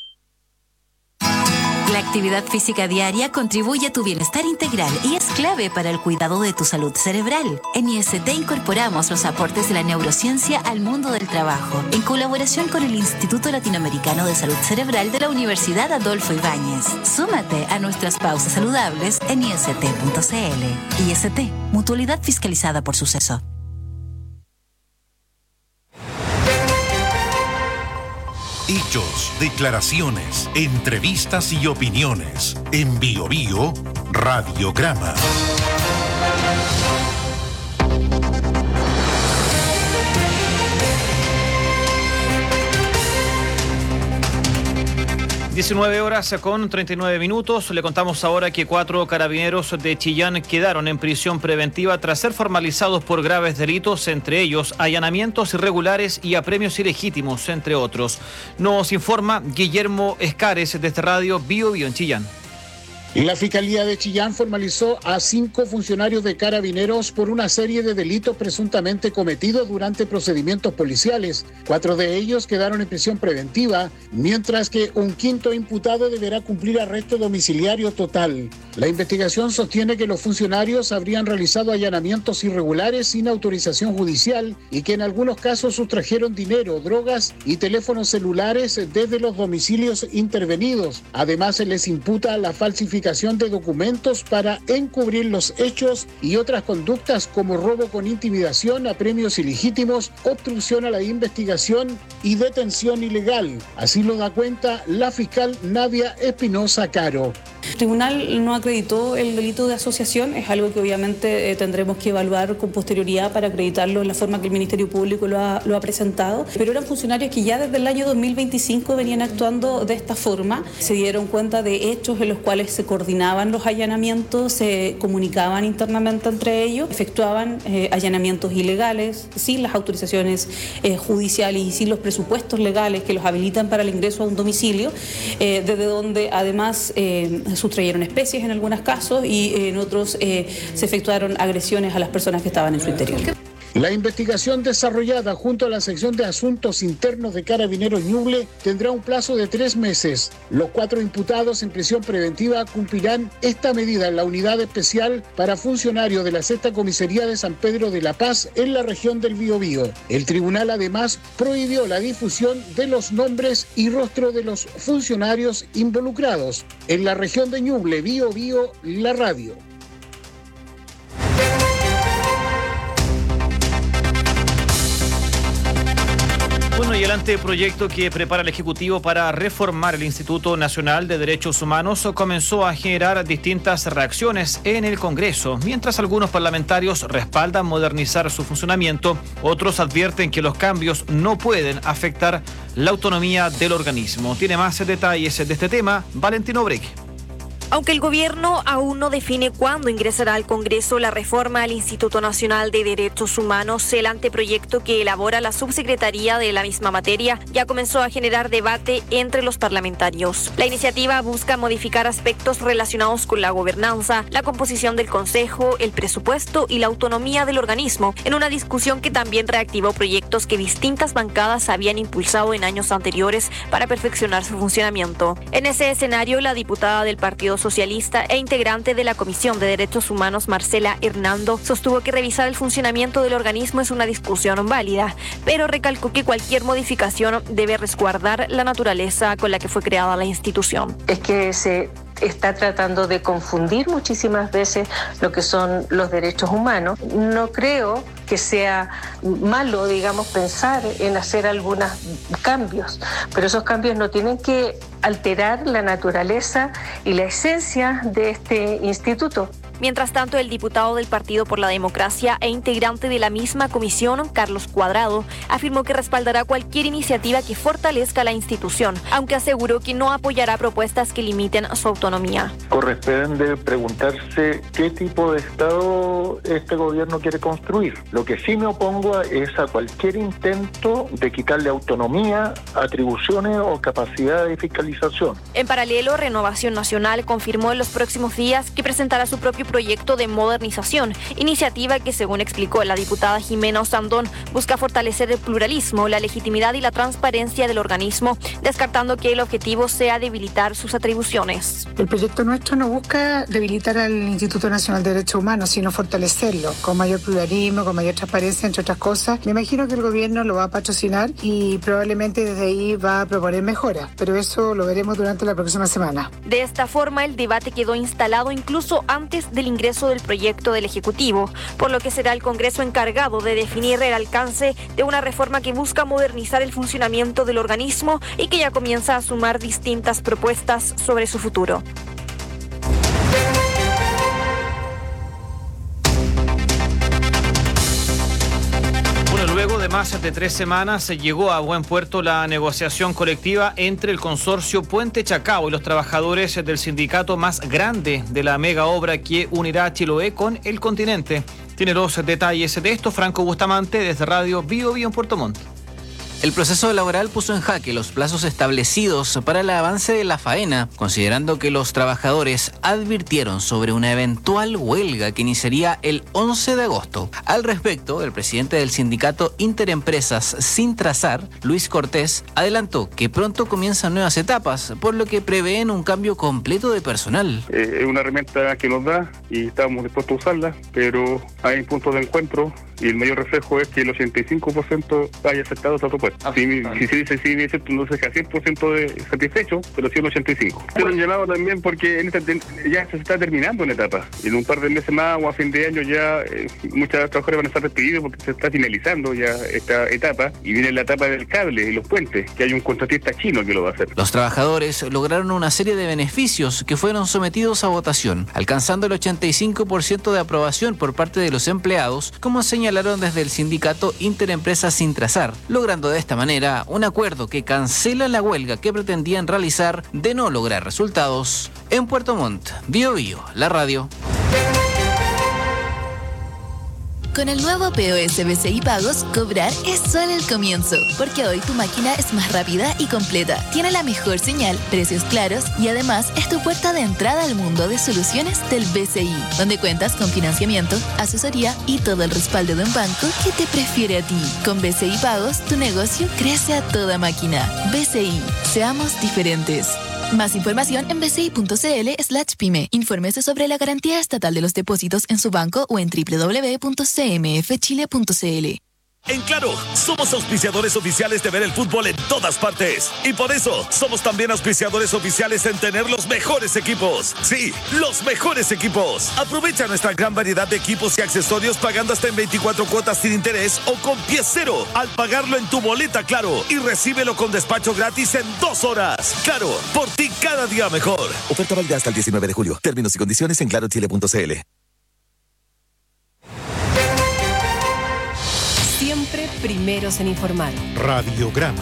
La actividad física diaria contribuye a tu bienestar integral y es clave para el cuidado de tu salud cerebral. En I S T incorporamos los aportes de la neurociencia al mundo del trabajo, en colaboración con el Instituto Latinoamericano de Salud Cerebral de la Universidad Adolfo Ibáñez. Súmate a nuestras pausas saludables en i s t punto c l. I S T, mutualidad fiscalizada por Suceso. Hechos, declaraciones, entrevistas y opiniones. En Biobío, Radiograma. diecinueve horas con treinta y nueve minutos. Le contamos ahora que cuatro carabineros de Chillán quedaron en prisión preventiva tras ser formalizados por graves delitos, entre ellos allanamientos irregulares y apremios ilegítimos, entre otros. Nos informa Guillermo Escares desde Radio Bio Bio en Chillán. La Fiscalía de Chillán formalizó a cinco funcionarios de Carabineros por una serie de delitos presuntamente cometidos durante procedimientos policiales. Cuatro de ellos quedaron en prisión preventiva, mientras que un quinto imputado deberá cumplir arresto domiciliario total. La investigación sostiene que los funcionarios habrían realizado allanamientos irregulares sin autorización judicial y que en algunos casos sustrajeron dinero, drogas y teléfonos celulares desde los domicilios intervenidos. Además, se les imputa la falsificación de documentos para encubrir los hechos y otras conductas como robo con intimidación, apremios ilegítimos, obstrucción a la investigación y detención ilegal. Así lo da cuenta la fiscal Nadia Espinosa Caro. El tribunal no acreditó el delito de asociación, es algo que obviamente eh, tendremos que evaluar con posterioridad para acreditarlo en la forma que el Ministerio Público lo ha, lo ha presentado, pero eran funcionarios que ya desde el año dos mil veinticinco venían actuando de esta forma, se dieron cuenta de hechos en los cuales se coordinaban los allanamientos, se comunicaban internamente entre ellos, efectuaban eh, allanamientos ilegales, sin las autorizaciones eh, judiciales y sin los presupuestos legales que los habilitan para el ingreso a un domicilio, eh, desde donde además eh, sustrayeron especies en algunos casos y en otros eh, se efectuaron agresiones a las personas que estaban en su interior. La investigación desarrollada junto a la sección de asuntos internos de Carabineros Ñuble tendrá un plazo de tres meses. Los cuatro imputados en prisión preventiva cumplirán esta medida en la unidad especial para funcionarios de la sexta comisaría de San Pedro de la Paz en la región del Biobío. El tribunal además prohibió la difusión de los nombres y rostro de los funcionarios involucrados. En la región de Ñuble, Biobío, la radio. Bueno, y el anteproyecto que prepara el Ejecutivo para reformar el Instituto Nacional de Derechos Humanos comenzó a generar distintas reacciones en el Congreso. Mientras algunos parlamentarios respaldan modernizar su funcionamiento, otros advierten que los cambios no pueden afectar la autonomía del organismo. Tiene más detalles de este tema Valentino Breque. Aunque el gobierno aún no define cuándo ingresará al Congreso la reforma al Instituto Nacional de Derechos Humanos, el anteproyecto que elabora la subsecretaría de la misma materia ya comenzó a generar debate entre los parlamentarios. La iniciativa busca modificar aspectos relacionados con la gobernanza, la composición del Consejo, el presupuesto y la autonomía del organismo, en una discusión que también reactivó proyectos que distintas bancadas habían impulsado en años anteriores para perfeccionar su funcionamiento. En ese escenario, la diputada del Partido Socialista e integrante de la Comisión de Derechos Humanos, Marcela Hernando, sostuvo que revisar el funcionamiento del organismo es una discusión válida, pero recalcó que cualquier modificación debe resguardar la naturaleza con la que fue creada la institución. Es que se está tratando de confundir muchísimas veces lo que son los derechos humanos. No creo que sea malo, digamos, pensar en hacer algunos cambios, pero esos cambios no tienen que alterar la naturaleza y la esencia de este instituto. Mientras tanto, el diputado del Partido por la Democracia e integrante de la misma comisión, Carlos Cuadrado, afirmó que respaldará cualquier iniciativa que fortalezca la institución, aunque aseguró que no apoyará propuestas que limiten su autonomía. Corresponde preguntarse qué tipo de Estado este gobierno quiere construir. Lo que sí me opongo es a cualquier intento de quitarle autonomía, atribuciones o capacidad de fiscalización. En paralelo, Renovación Nacional confirmó en los próximos días que presentará su propio proyecto de modernización, iniciativa que, según explicó la diputada Jimena Osandón, busca fortalecer el pluralismo, la legitimidad y la transparencia del organismo, descartando que el objetivo sea debilitar sus atribuciones. El proyecto nuestro no busca debilitar al Instituto Nacional de Derechos Humanos, sino fortalecerlo, con mayor pluralismo, con mayor transparencia, entre otras cosas. Me imagino que el gobierno lo va a patrocinar y probablemente desde ahí va a proponer mejoras, pero eso lo veremos durante la próxima semana. De esta forma, el debate quedó instalado incluso antes de del ingreso del proyecto del Ejecutivo, por lo que será el Congreso encargado de definir el alcance de una reforma que busca modernizar el funcionamiento del organismo y que ya comienza a sumar distintas propuestas sobre su futuro. Luego de más de tres semanas se llegó a buen puerto la negociación colectiva entre el consorcio Puente Chacao y los trabajadores del sindicato más grande de la mega obra que unirá a Chiloé con el continente. Tiene los detalles de esto Franco Bustamante desde Radio Bio Bio en Puerto Montt. El proceso laboral puso en jaque los plazos establecidos para el avance de la faena, considerando que los trabajadores advirtieron sobre una eventual huelga que iniciaría el once de agosto. Al respecto, el presidente del sindicato Interempresas Sintrasar, Luis Cortés, adelantó que pronto comienzan nuevas etapas, por lo que prevén un cambio completo de personal. Eh, es una herramienta que nos da y estamos dispuestos a usarla, pero hay puntos de encuentro y el mayor reflejo es que el ochenta y cinco por ciento haya aceptado esta propuesta. Ah, si, ah, si se dice sí, es cierto, no se deja cien por ciento de satisfecho, pero sí el ochenta y cinco por ciento. Se lo han llamado también porque en esta, ya se está terminando una etapa. En un par de meses más o a fin de año ya eh, muchas trabajadores van a estar despedidos porque se está finalizando ya esta etapa y viene la etapa del cable y los puentes, que hay un contratista chino que lo va a hacer. Los trabajadores lograron una serie de beneficios que fueron sometidos a votación, alcanzando el ochenta y cinco por ciento de aprobación por parte de los empleados, como señalaron desde el sindicato Interempresas Sintrasar, logrando de esta manera un acuerdo que cancela la huelga que pretendían realizar de no lograr resultados. En Puerto Montt, Bio Bio, la radio. Con el nuevo P O S B C I Pagos, cobrar es solo el comienzo, porque hoy tu máquina es más rápida y completa, tiene la mejor señal, precios claros y además es tu puerta de entrada al mundo de soluciones del B C I, donde cuentas con financiamiento, asesoría y todo el respaldo de un banco que te prefiere a ti. Con B C I Pagos, tu negocio crece a toda máquina. B C I, seamos diferentes. Más información en bci.cl slash pyme. Infórmese sobre la garantía estatal de los depósitos en su banco o en doble u doble u doble u punto c m f chile punto c l. En Claro, somos auspiciadores oficiales de ver el fútbol en todas partes. Y por eso, somos también auspiciadores oficiales en tener los mejores equipos. Sí, los mejores equipos. Aprovecha nuestra gran variedad de equipos y accesorios pagando hasta en veinticuatro cuotas sin interés o con pie cero al pagarlo en tu boleta Claro. Y recíbelo con despacho gratis en dos horas. Claro, por ti cada día mejor. Oferta válida hasta el diecinueve de julio. Términos y condiciones en claro chile punto c l. Siempre primeros en informar. Radiograma.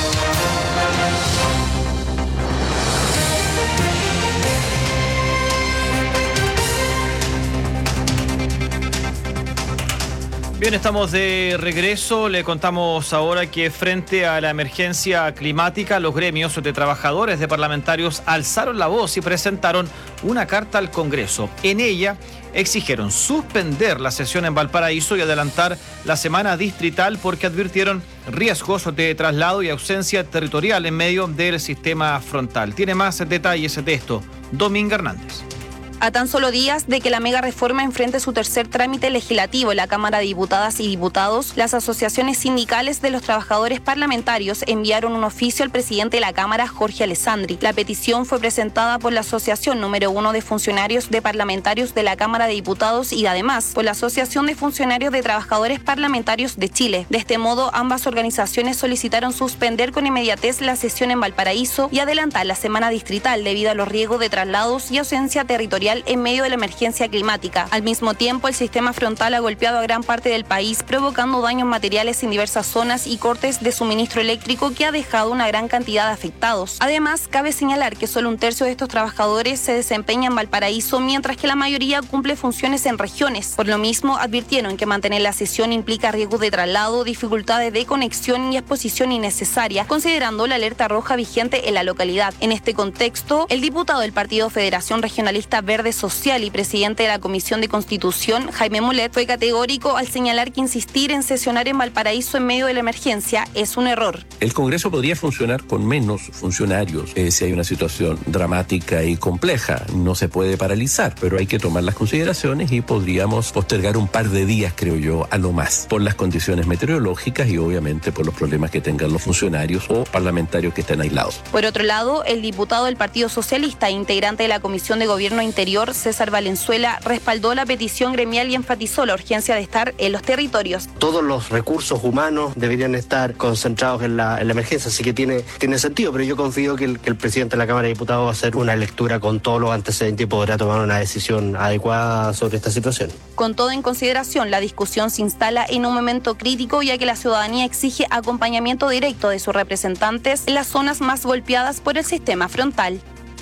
Bien, estamos de regreso. Le contamos ahora que frente a la emergencia climática, los gremios de trabajadores de parlamentarios alzaron la voz y presentaron una carta al Congreso. En ella exigieron suspender la sesión en Valparaíso y adelantar la semana distrital porque advirtieron riesgos de traslado y ausencia territorial en medio del sistema frontal. Tiene más detalles de esto Dominga Hernández. A tan solo días de que la mega reforma enfrente su tercer trámite legislativo en la Cámara de Diputadas y Diputados, las asociaciones sindicales de los trabajadores parlamentarios enviaron un oficio al presidente de la Cámara, Jorge Alessandri. La petición fue presentada por la Asociación número uno de Funcionarios de Parlamentarios de la Cámara de Diputados y además por la Asociación de Funcionarios de Trabajadores Parlamentarios de Chile. De este modo, ambas organizaciones solicitaron suspender con inmediatez la sesión en Valparaíso y adelantar la semana distrital debido a los riesgos de traslados y ausencia territorial en medio de la emergencia climática. Al mismo tiempo, el sistema frontal ha golpeado a gran parte del país, provocando daños materiales en diversas zonas y cortes de suministro eléctrico que ha dejado una gran cantidad de afectados. Además, cabe señalar que solo un tercio de estos trabajadores se desempeña en Valparaíso, mientras que la mayoría cumple funciones en regiones. Por lo mismo, advirtieron que mantener la sesión implica riesgos de traslado, dificultades de conexión y exposición innecesaria, considerando la alerta roja vigente en la localidad. En este contexto, el diputado del Partido Federación Regionalista Verde Social y presidente de la Comisión de Constitución, Jaime Mulet, fue categórico al señalar que insistir en sesionar en Valparaíso en medio de la emergencia es un error. El Congreso podría funcionar con menos funcionarios eh, si hay una situación dramática y compleja. No se puede paralizar, pero hay que tomar las consideraciones y podríamos postergar un par de días, creo yo, a lo más, por las condiciones meteorológicas y obviamente por los problemas que tengan los funcionarios o parlamentarios que estén aislados. Por otro lado, el diputado del Partido Socialista, integrante de la Comisión de Gobierno Interior, Interior, César Valenzuela, respaldó la petición gremial y enfatizó la urgencia de estar en los territorios. Todos los recursos humanos deberían estar concentrados en la, en la emergencia, así que tiene, tiene sentido, pero yo confío que el, que el presidente de la Cámara de Diputados va a hacer una lectura con todos los antecedentes y podrá tomar una decisión adecuada sobre esta situación. Con todo en consideración, la discusión se instala en un momento crítico, ya que la ciudadanía exige acompañamiento directo de sus representantes en las zonas más golpeadas por el sistema frontal.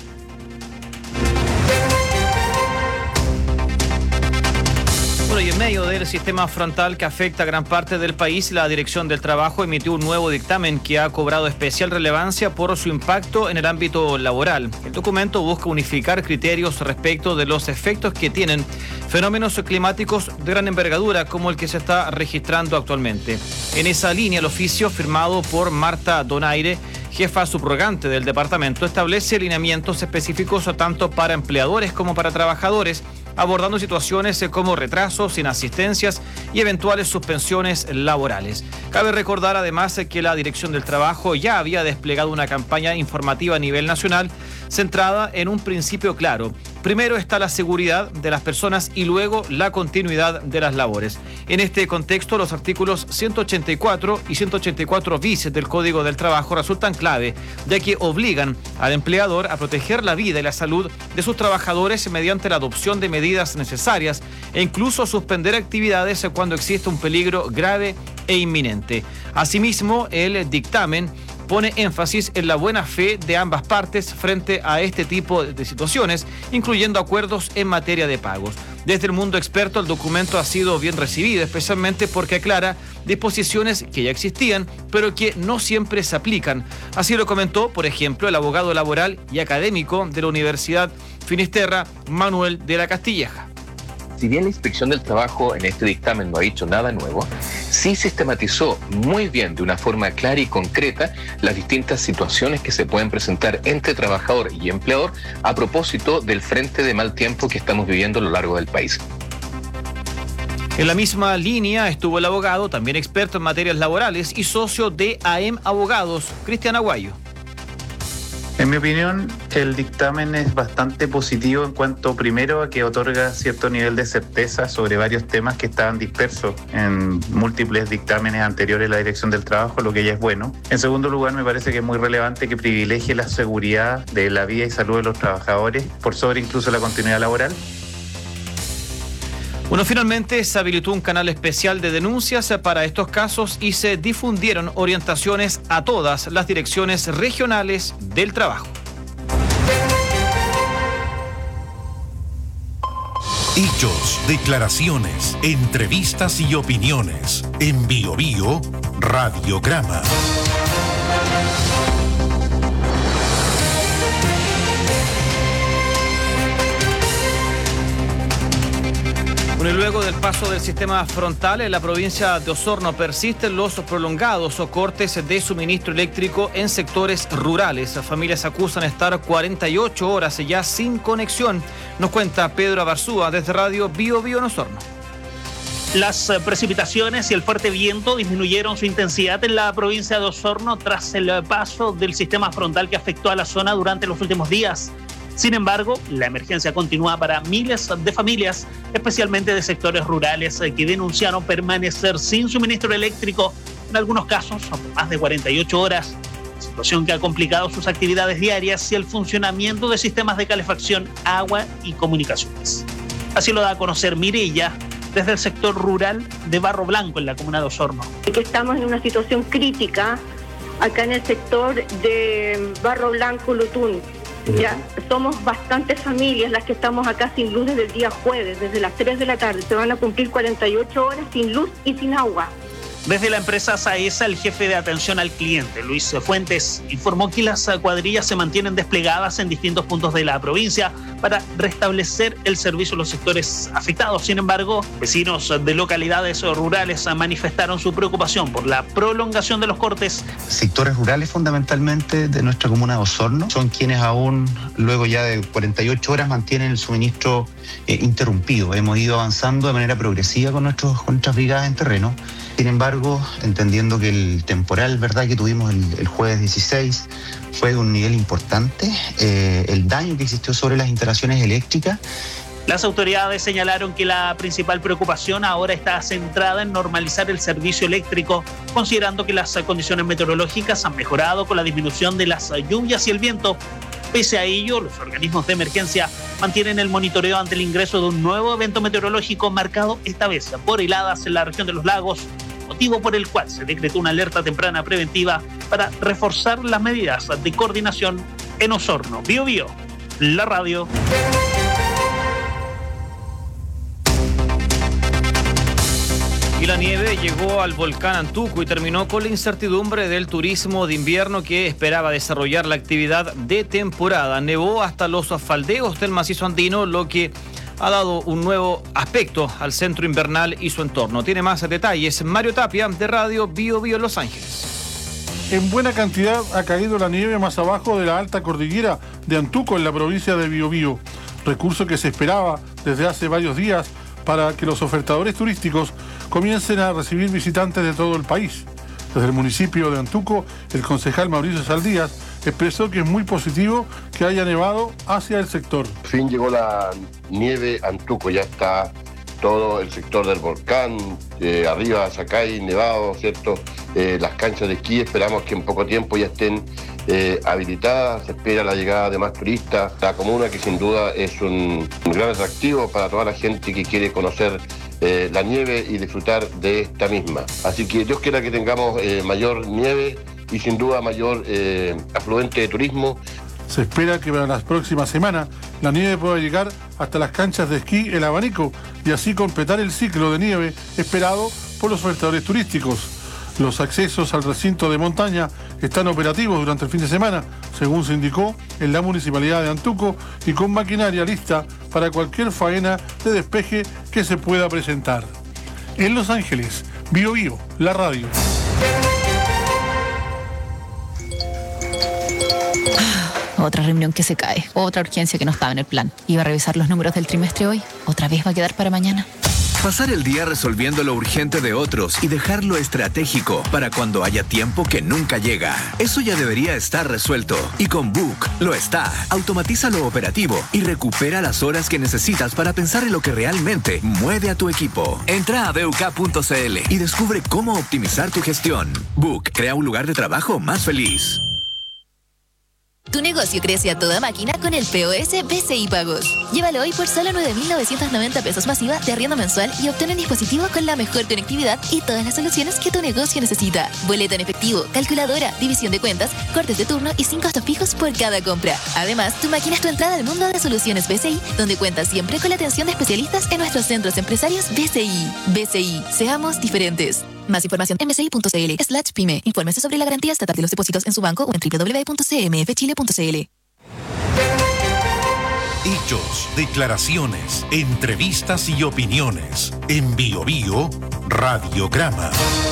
Y en medio del sistema frontal que afecta a gran parte del país, la Dirección del Trabajo emitió un nuevo dictamen que ha cobrado especial relevancia por su impacto en el ámbito laboral. El documento busca unificar criterios respecto de los efectos que tienen fenómenos climáticos de gran envergadura como el que se está registrando actualmente. En esa línea, el oficio firmado por Marta Donaire, jefa subrogante del departamento, establece lineamientos específicos tanto para empleadores como para trabajadores, abordando situaciones como retrasos, inasistencias y eventuales suspensiones laborales. Cabe recordar además que la Dirección del Trabajo ya había desplegado una campaña informativa a nivel nacional centrada en un principio claro. Primero está la seguridad de las personas y luego la continuidad de las labores. En este contexto, los artículos ciento ochenta y cuatro y ciento ochenta y cuatro bis del Código del Trabajo resultan clave, ya que obligan al empleador a proteger la vida y la salud de sus trabajadores mediante la adopción de medidas necesarias e incluso suspender actividades cuando existe un peligro grave e inminente. Asimismo, el dictamen pone énfasis en la buena fe de ambas partes frente a este tipo de situaciones, incluyendo acuerdos en materia de pagos. Desde el mundo experto, el documento ha sido bien recibido, especialmente porque aclara disposiciones que ya existían, pero que no siempre se aplican. Así lo comentó, por ejemplo, el abogado laboral y académico de la Universidad Finisterra, Manuel de la Castilleja. Si bien la Inspección del Trabajo en este dictamen no ha dicho nada nuevo, sí sistematizó muy bien, de una forma clara y concreta, las distintas situaciones que se pueden presentar entre trabajador y empleador a propósito del frente de mal tiempo que estamos viviendo a lo largo del país. En la misma línea estuvo el abogado, también experto en materias laborales y socio de A E M Abogados, Cristian Aguayo. En mi opinión, el dictamen es bastante positivo en cuanto, primero, a que otorga cierto nivel de certeza sobre varios temas que estaban dispersos en múltiples dictámenes anteriores de la Dirección del Trabajo, lo que ya es bueno. En segundo lugar, me parece que es muy relevante que privilegie la seguridad de la vida y salud de los trabajadores por sobre incluso la continuidad laboral. Bueno, finalmente se habilitó un canal especial de denuncias para estos casos y se difundieron orientaciones a todas las direcciones regionales del trabajo. Hechos, declaraciones, entrevistas y opiniones. En Bio Bio, Radiograma. Y luego del paso del sistema frontal en la provincia de Osorno persisten los prolongados o cortes de suministro eléctrico en sectores rurales. Las familias acusan estar cuarenta y ocho horas ya sin conexión. Nos cuenta Pedro Abarzúa desde Radio Bio Bio en Osorno. Las precipitaciones y el fuerte viento disminuyeron su intensidad en la provincia de Osorno tras el paso del sistema frontal que afectó a la zona durante los últimos días. Sin embargo, la emergencia continúa para miles de familias, especialmente de sectores rurales, que denunciaron permanecer sin suministro eléctrico, en algunos casos por más de cuarenta y ocho horas, situación que ha complicado sus actividades diarias y el funcionamiento de sistemas de calefacción, agua y comunicaciones. Así lo da a conocer Mireya, desde el sector rural de Barro Blanco, en la comuna de Osorno. Que estamos en una situación crítica acá en el sector de Barro Blanco, Lutún. Ya somos bastantes familias las que estamos acá sin luz desde el día jueves, desde las tres de la tarde. Se van a cumplir cuarenta y ocho horas sin luz y sin agua. Desde la empresa Saesa, el jefe de atención al cliente, Luis Fuentes, informó que las cuadrillas se mantienen desplegadas en distintos puntos de la provincia para restablecer el servicio en los sectores afectados. Sin embargo, vecinos de localidades rurales manifestaron su preocupación por la prolongación de los cortes. Sectores rurales fundamentalmente de nuestra comuna de Osorno son quienes aún, luego ya de cuarenta y ocho horas, mantienen el suministro eh, interrumpido. Hemos ido avanzando de manera progresiva con, nuestros, con nuestras brigadas en terreno. Sin embargo, embargo, entendiendo que el temporal, ¿verdad?, que tuvimos el, el jueves dieciséis fue de un nivel importante, eh, el daño que existió sobre las instalaciones eléctricas. Las autoridades señalaron que la principal preocupación ahora está centrada en normalizar el servicio eléctrico, considerando que las condiciones meteorológicas han mejorado con la disminución de las lluvias y el viento. Pese a ello, los organismos de emergencia mantienen el monitoreo ante el ingreso de un nuevo evento meteorológico marcado esta vez por heladas en la región de los lagos, motivo por el cual se decretó una alerta temprana preventiva para reforzar las medidas de coordinación en Osorno. Bío Bío, la radio. Y la nieve llegó al volcán Antuco y terminó con la incertidumbre del turismo de invierno que esperaba desarrollar la actividad de temporada. Nevó hasta los faldeos del macizo andino, lo que ha dado un nuevo aspecto al centro invernal y su entorno. Tiene más detalles Mario Tapia, de Radio Bío Bío Los Ángeles. En buena cantidad ha caído la nieve más abajo de la alta cordillera de Antuco, en la provincia de Biobío, recurso que se esperaba desde hace varios días para que los ofertadores turísticos comiencen a recibir visitantes de todo el país. Desde el municipio de Antuco, el concejal Mauricio Saldías expresó que es muy positivo que haya nevado hacia el sector. Por fin llegó la nieve a Antuco, ya está todo el sector del volcán, eh, arriba Zacay, nevado, ¿cierto? Eh, las canchas de esquí, esperamos que en poco tiempo ya estén eh, habilitadas, se espera la llegada de más turistas. La comuna, que sin duda es un, un gran atractivo para toda la gente que quiere conocer eh, la nieve y disfrutar de esta misma. Así que Dios quiera que tengamos eh, mayor nieve y sin duda mayor eh, afluente de turismo. Se espera que para las próximas semanas la nieve pueda llegar hasta las canchas de esquí El Abanico y así completar el ciclo de nieve esperado por los ofertadores turísticos. Los accesos al recinto de montaña están operativos durante el fin de semana, según se indicó en la Municipalidad de Antuco, y con maquinaria lista para cualquier faena de despeje que se pueda presentar. En Los Ángeles, Bío Bío, la radio. Otra reunión que se cae, otra urgencia que no estaba en el plan. Iba a revisar los números del trimestre hoy, otra vez va a quedar para mañana. Pasar el día resolviendo lo urgente de otros y dejar lo estratégico para cuando haya tiempo que nunca llega. Eso ya debería estar resuelto. Y con Book lo está. Automatiza lo operativo y recupera las horas que necesitas para pensar en lo que realmente mueve a tu equipo. Entra a b u k punto c l y descubre cómo optimizar tu gestión. Book crea un lugar de trabajo más feliz. Tu negocio crece a toda máquina con el P O S B C I Pagos. Llévalo hoy por solo nueve mil novecientos noventa pesos masiva de arriendo mensual y obtén un dispositivo con la mejor conectividad y todas las soluciones que tu negocio necesita. Boleta en efectivo, calculadora, división de cuentas, cortes de turno y sin costos fijos por cada compra. Además, tu máquina es tu entrada al mundo de soluciones B C I, donde cuentas siempre con la atención de especialistas en nuestros centros empresarios B C I. B C I, seamos diferentes. Más información en bci.cl slash pyme. Infórmese sobre la garantía estatal de los depósitos en su banco o en doble u doble u doble u punto c m f chile punto c l. Hechos, declaraciones, entrevistas y opiniones. En Bío Bío, Radiograma.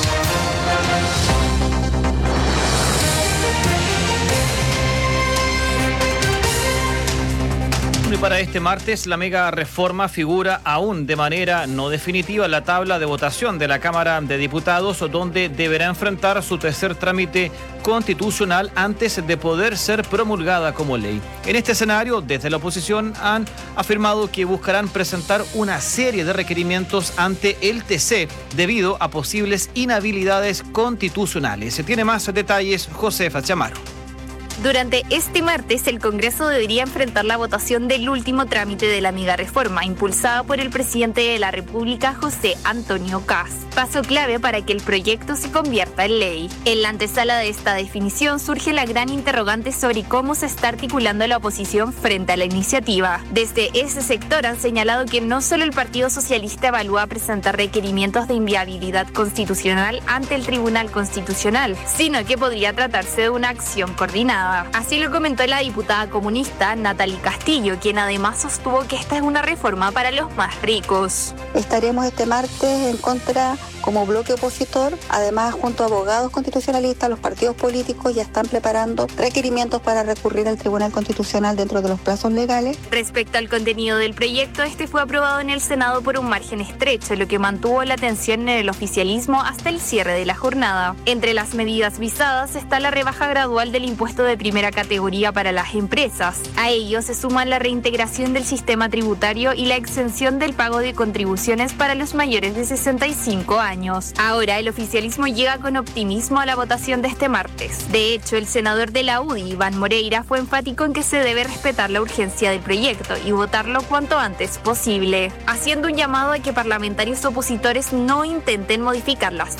Y para este martes, la mega reforma figura aún de manera no definitiva en la tabla de votación de la Cámara de Diputados, donde deberá enfrentar su tercer trámite constitucional antes de poder ser promulgada como ley. En este escenario, desde la oposición han afirmado que buscarán presentar una serie de requerimientos ante el T C debido a posibles inhabilidades constitucionales. Se tiene más detalles Josefa Chamaro. Durante este martes, el Congreso debería enfrentar la votación del último trámite de la mega reforma, impulsada por el presidente de la República, José Antonio Kast. Paso clave para que el proyecto se convierta en ley. En la antesala de esta definición surge la gran interrogante sobre cómo se está articulando la oposición frente a la iniciativa. Desde ese sector han señalado que no solo el Partido Socialista evalúa presentar requerimientos de inviabilidad constitucional ante el Tribunal Constitucional, sino que podría tratarse de una acción coordinada. Así lo comentó la diputada comunista Natalie Castillo, quien además sostuvo que esta es una reforma para los más ricos. Estaremos este martes en contra como bloque opositor. Además, junto a abogados constitucionalistas, los partidos políticos ya están preparando requerimientos para recurrir al Tribunal Constitucional dentro de los plazos legales. Respecto al contenido del proyecto, este fue aprobado en el Senado por un margen estrecho, lo que mantuvo la tensión en el oficialismo hasta el cierre de la jornada. Entre las medidas visadas está la rebaja gradual del impuesto de primera categoría para las empresas. A ello se suma la reintegración del sistema tributario y la exención del pago de contribuciones para los mayores de sesenta y cinco años. Ahora el oficialismo llega con optimismo a la votación de este martes. De hecho, el senador de la U D I, Iván Moreira, fue enfático en que se debe respetar la urgencia del proyecto y votarlo cuanto antes posible, haciendo un llamado a que parlamentarios opositores no intenten modificar las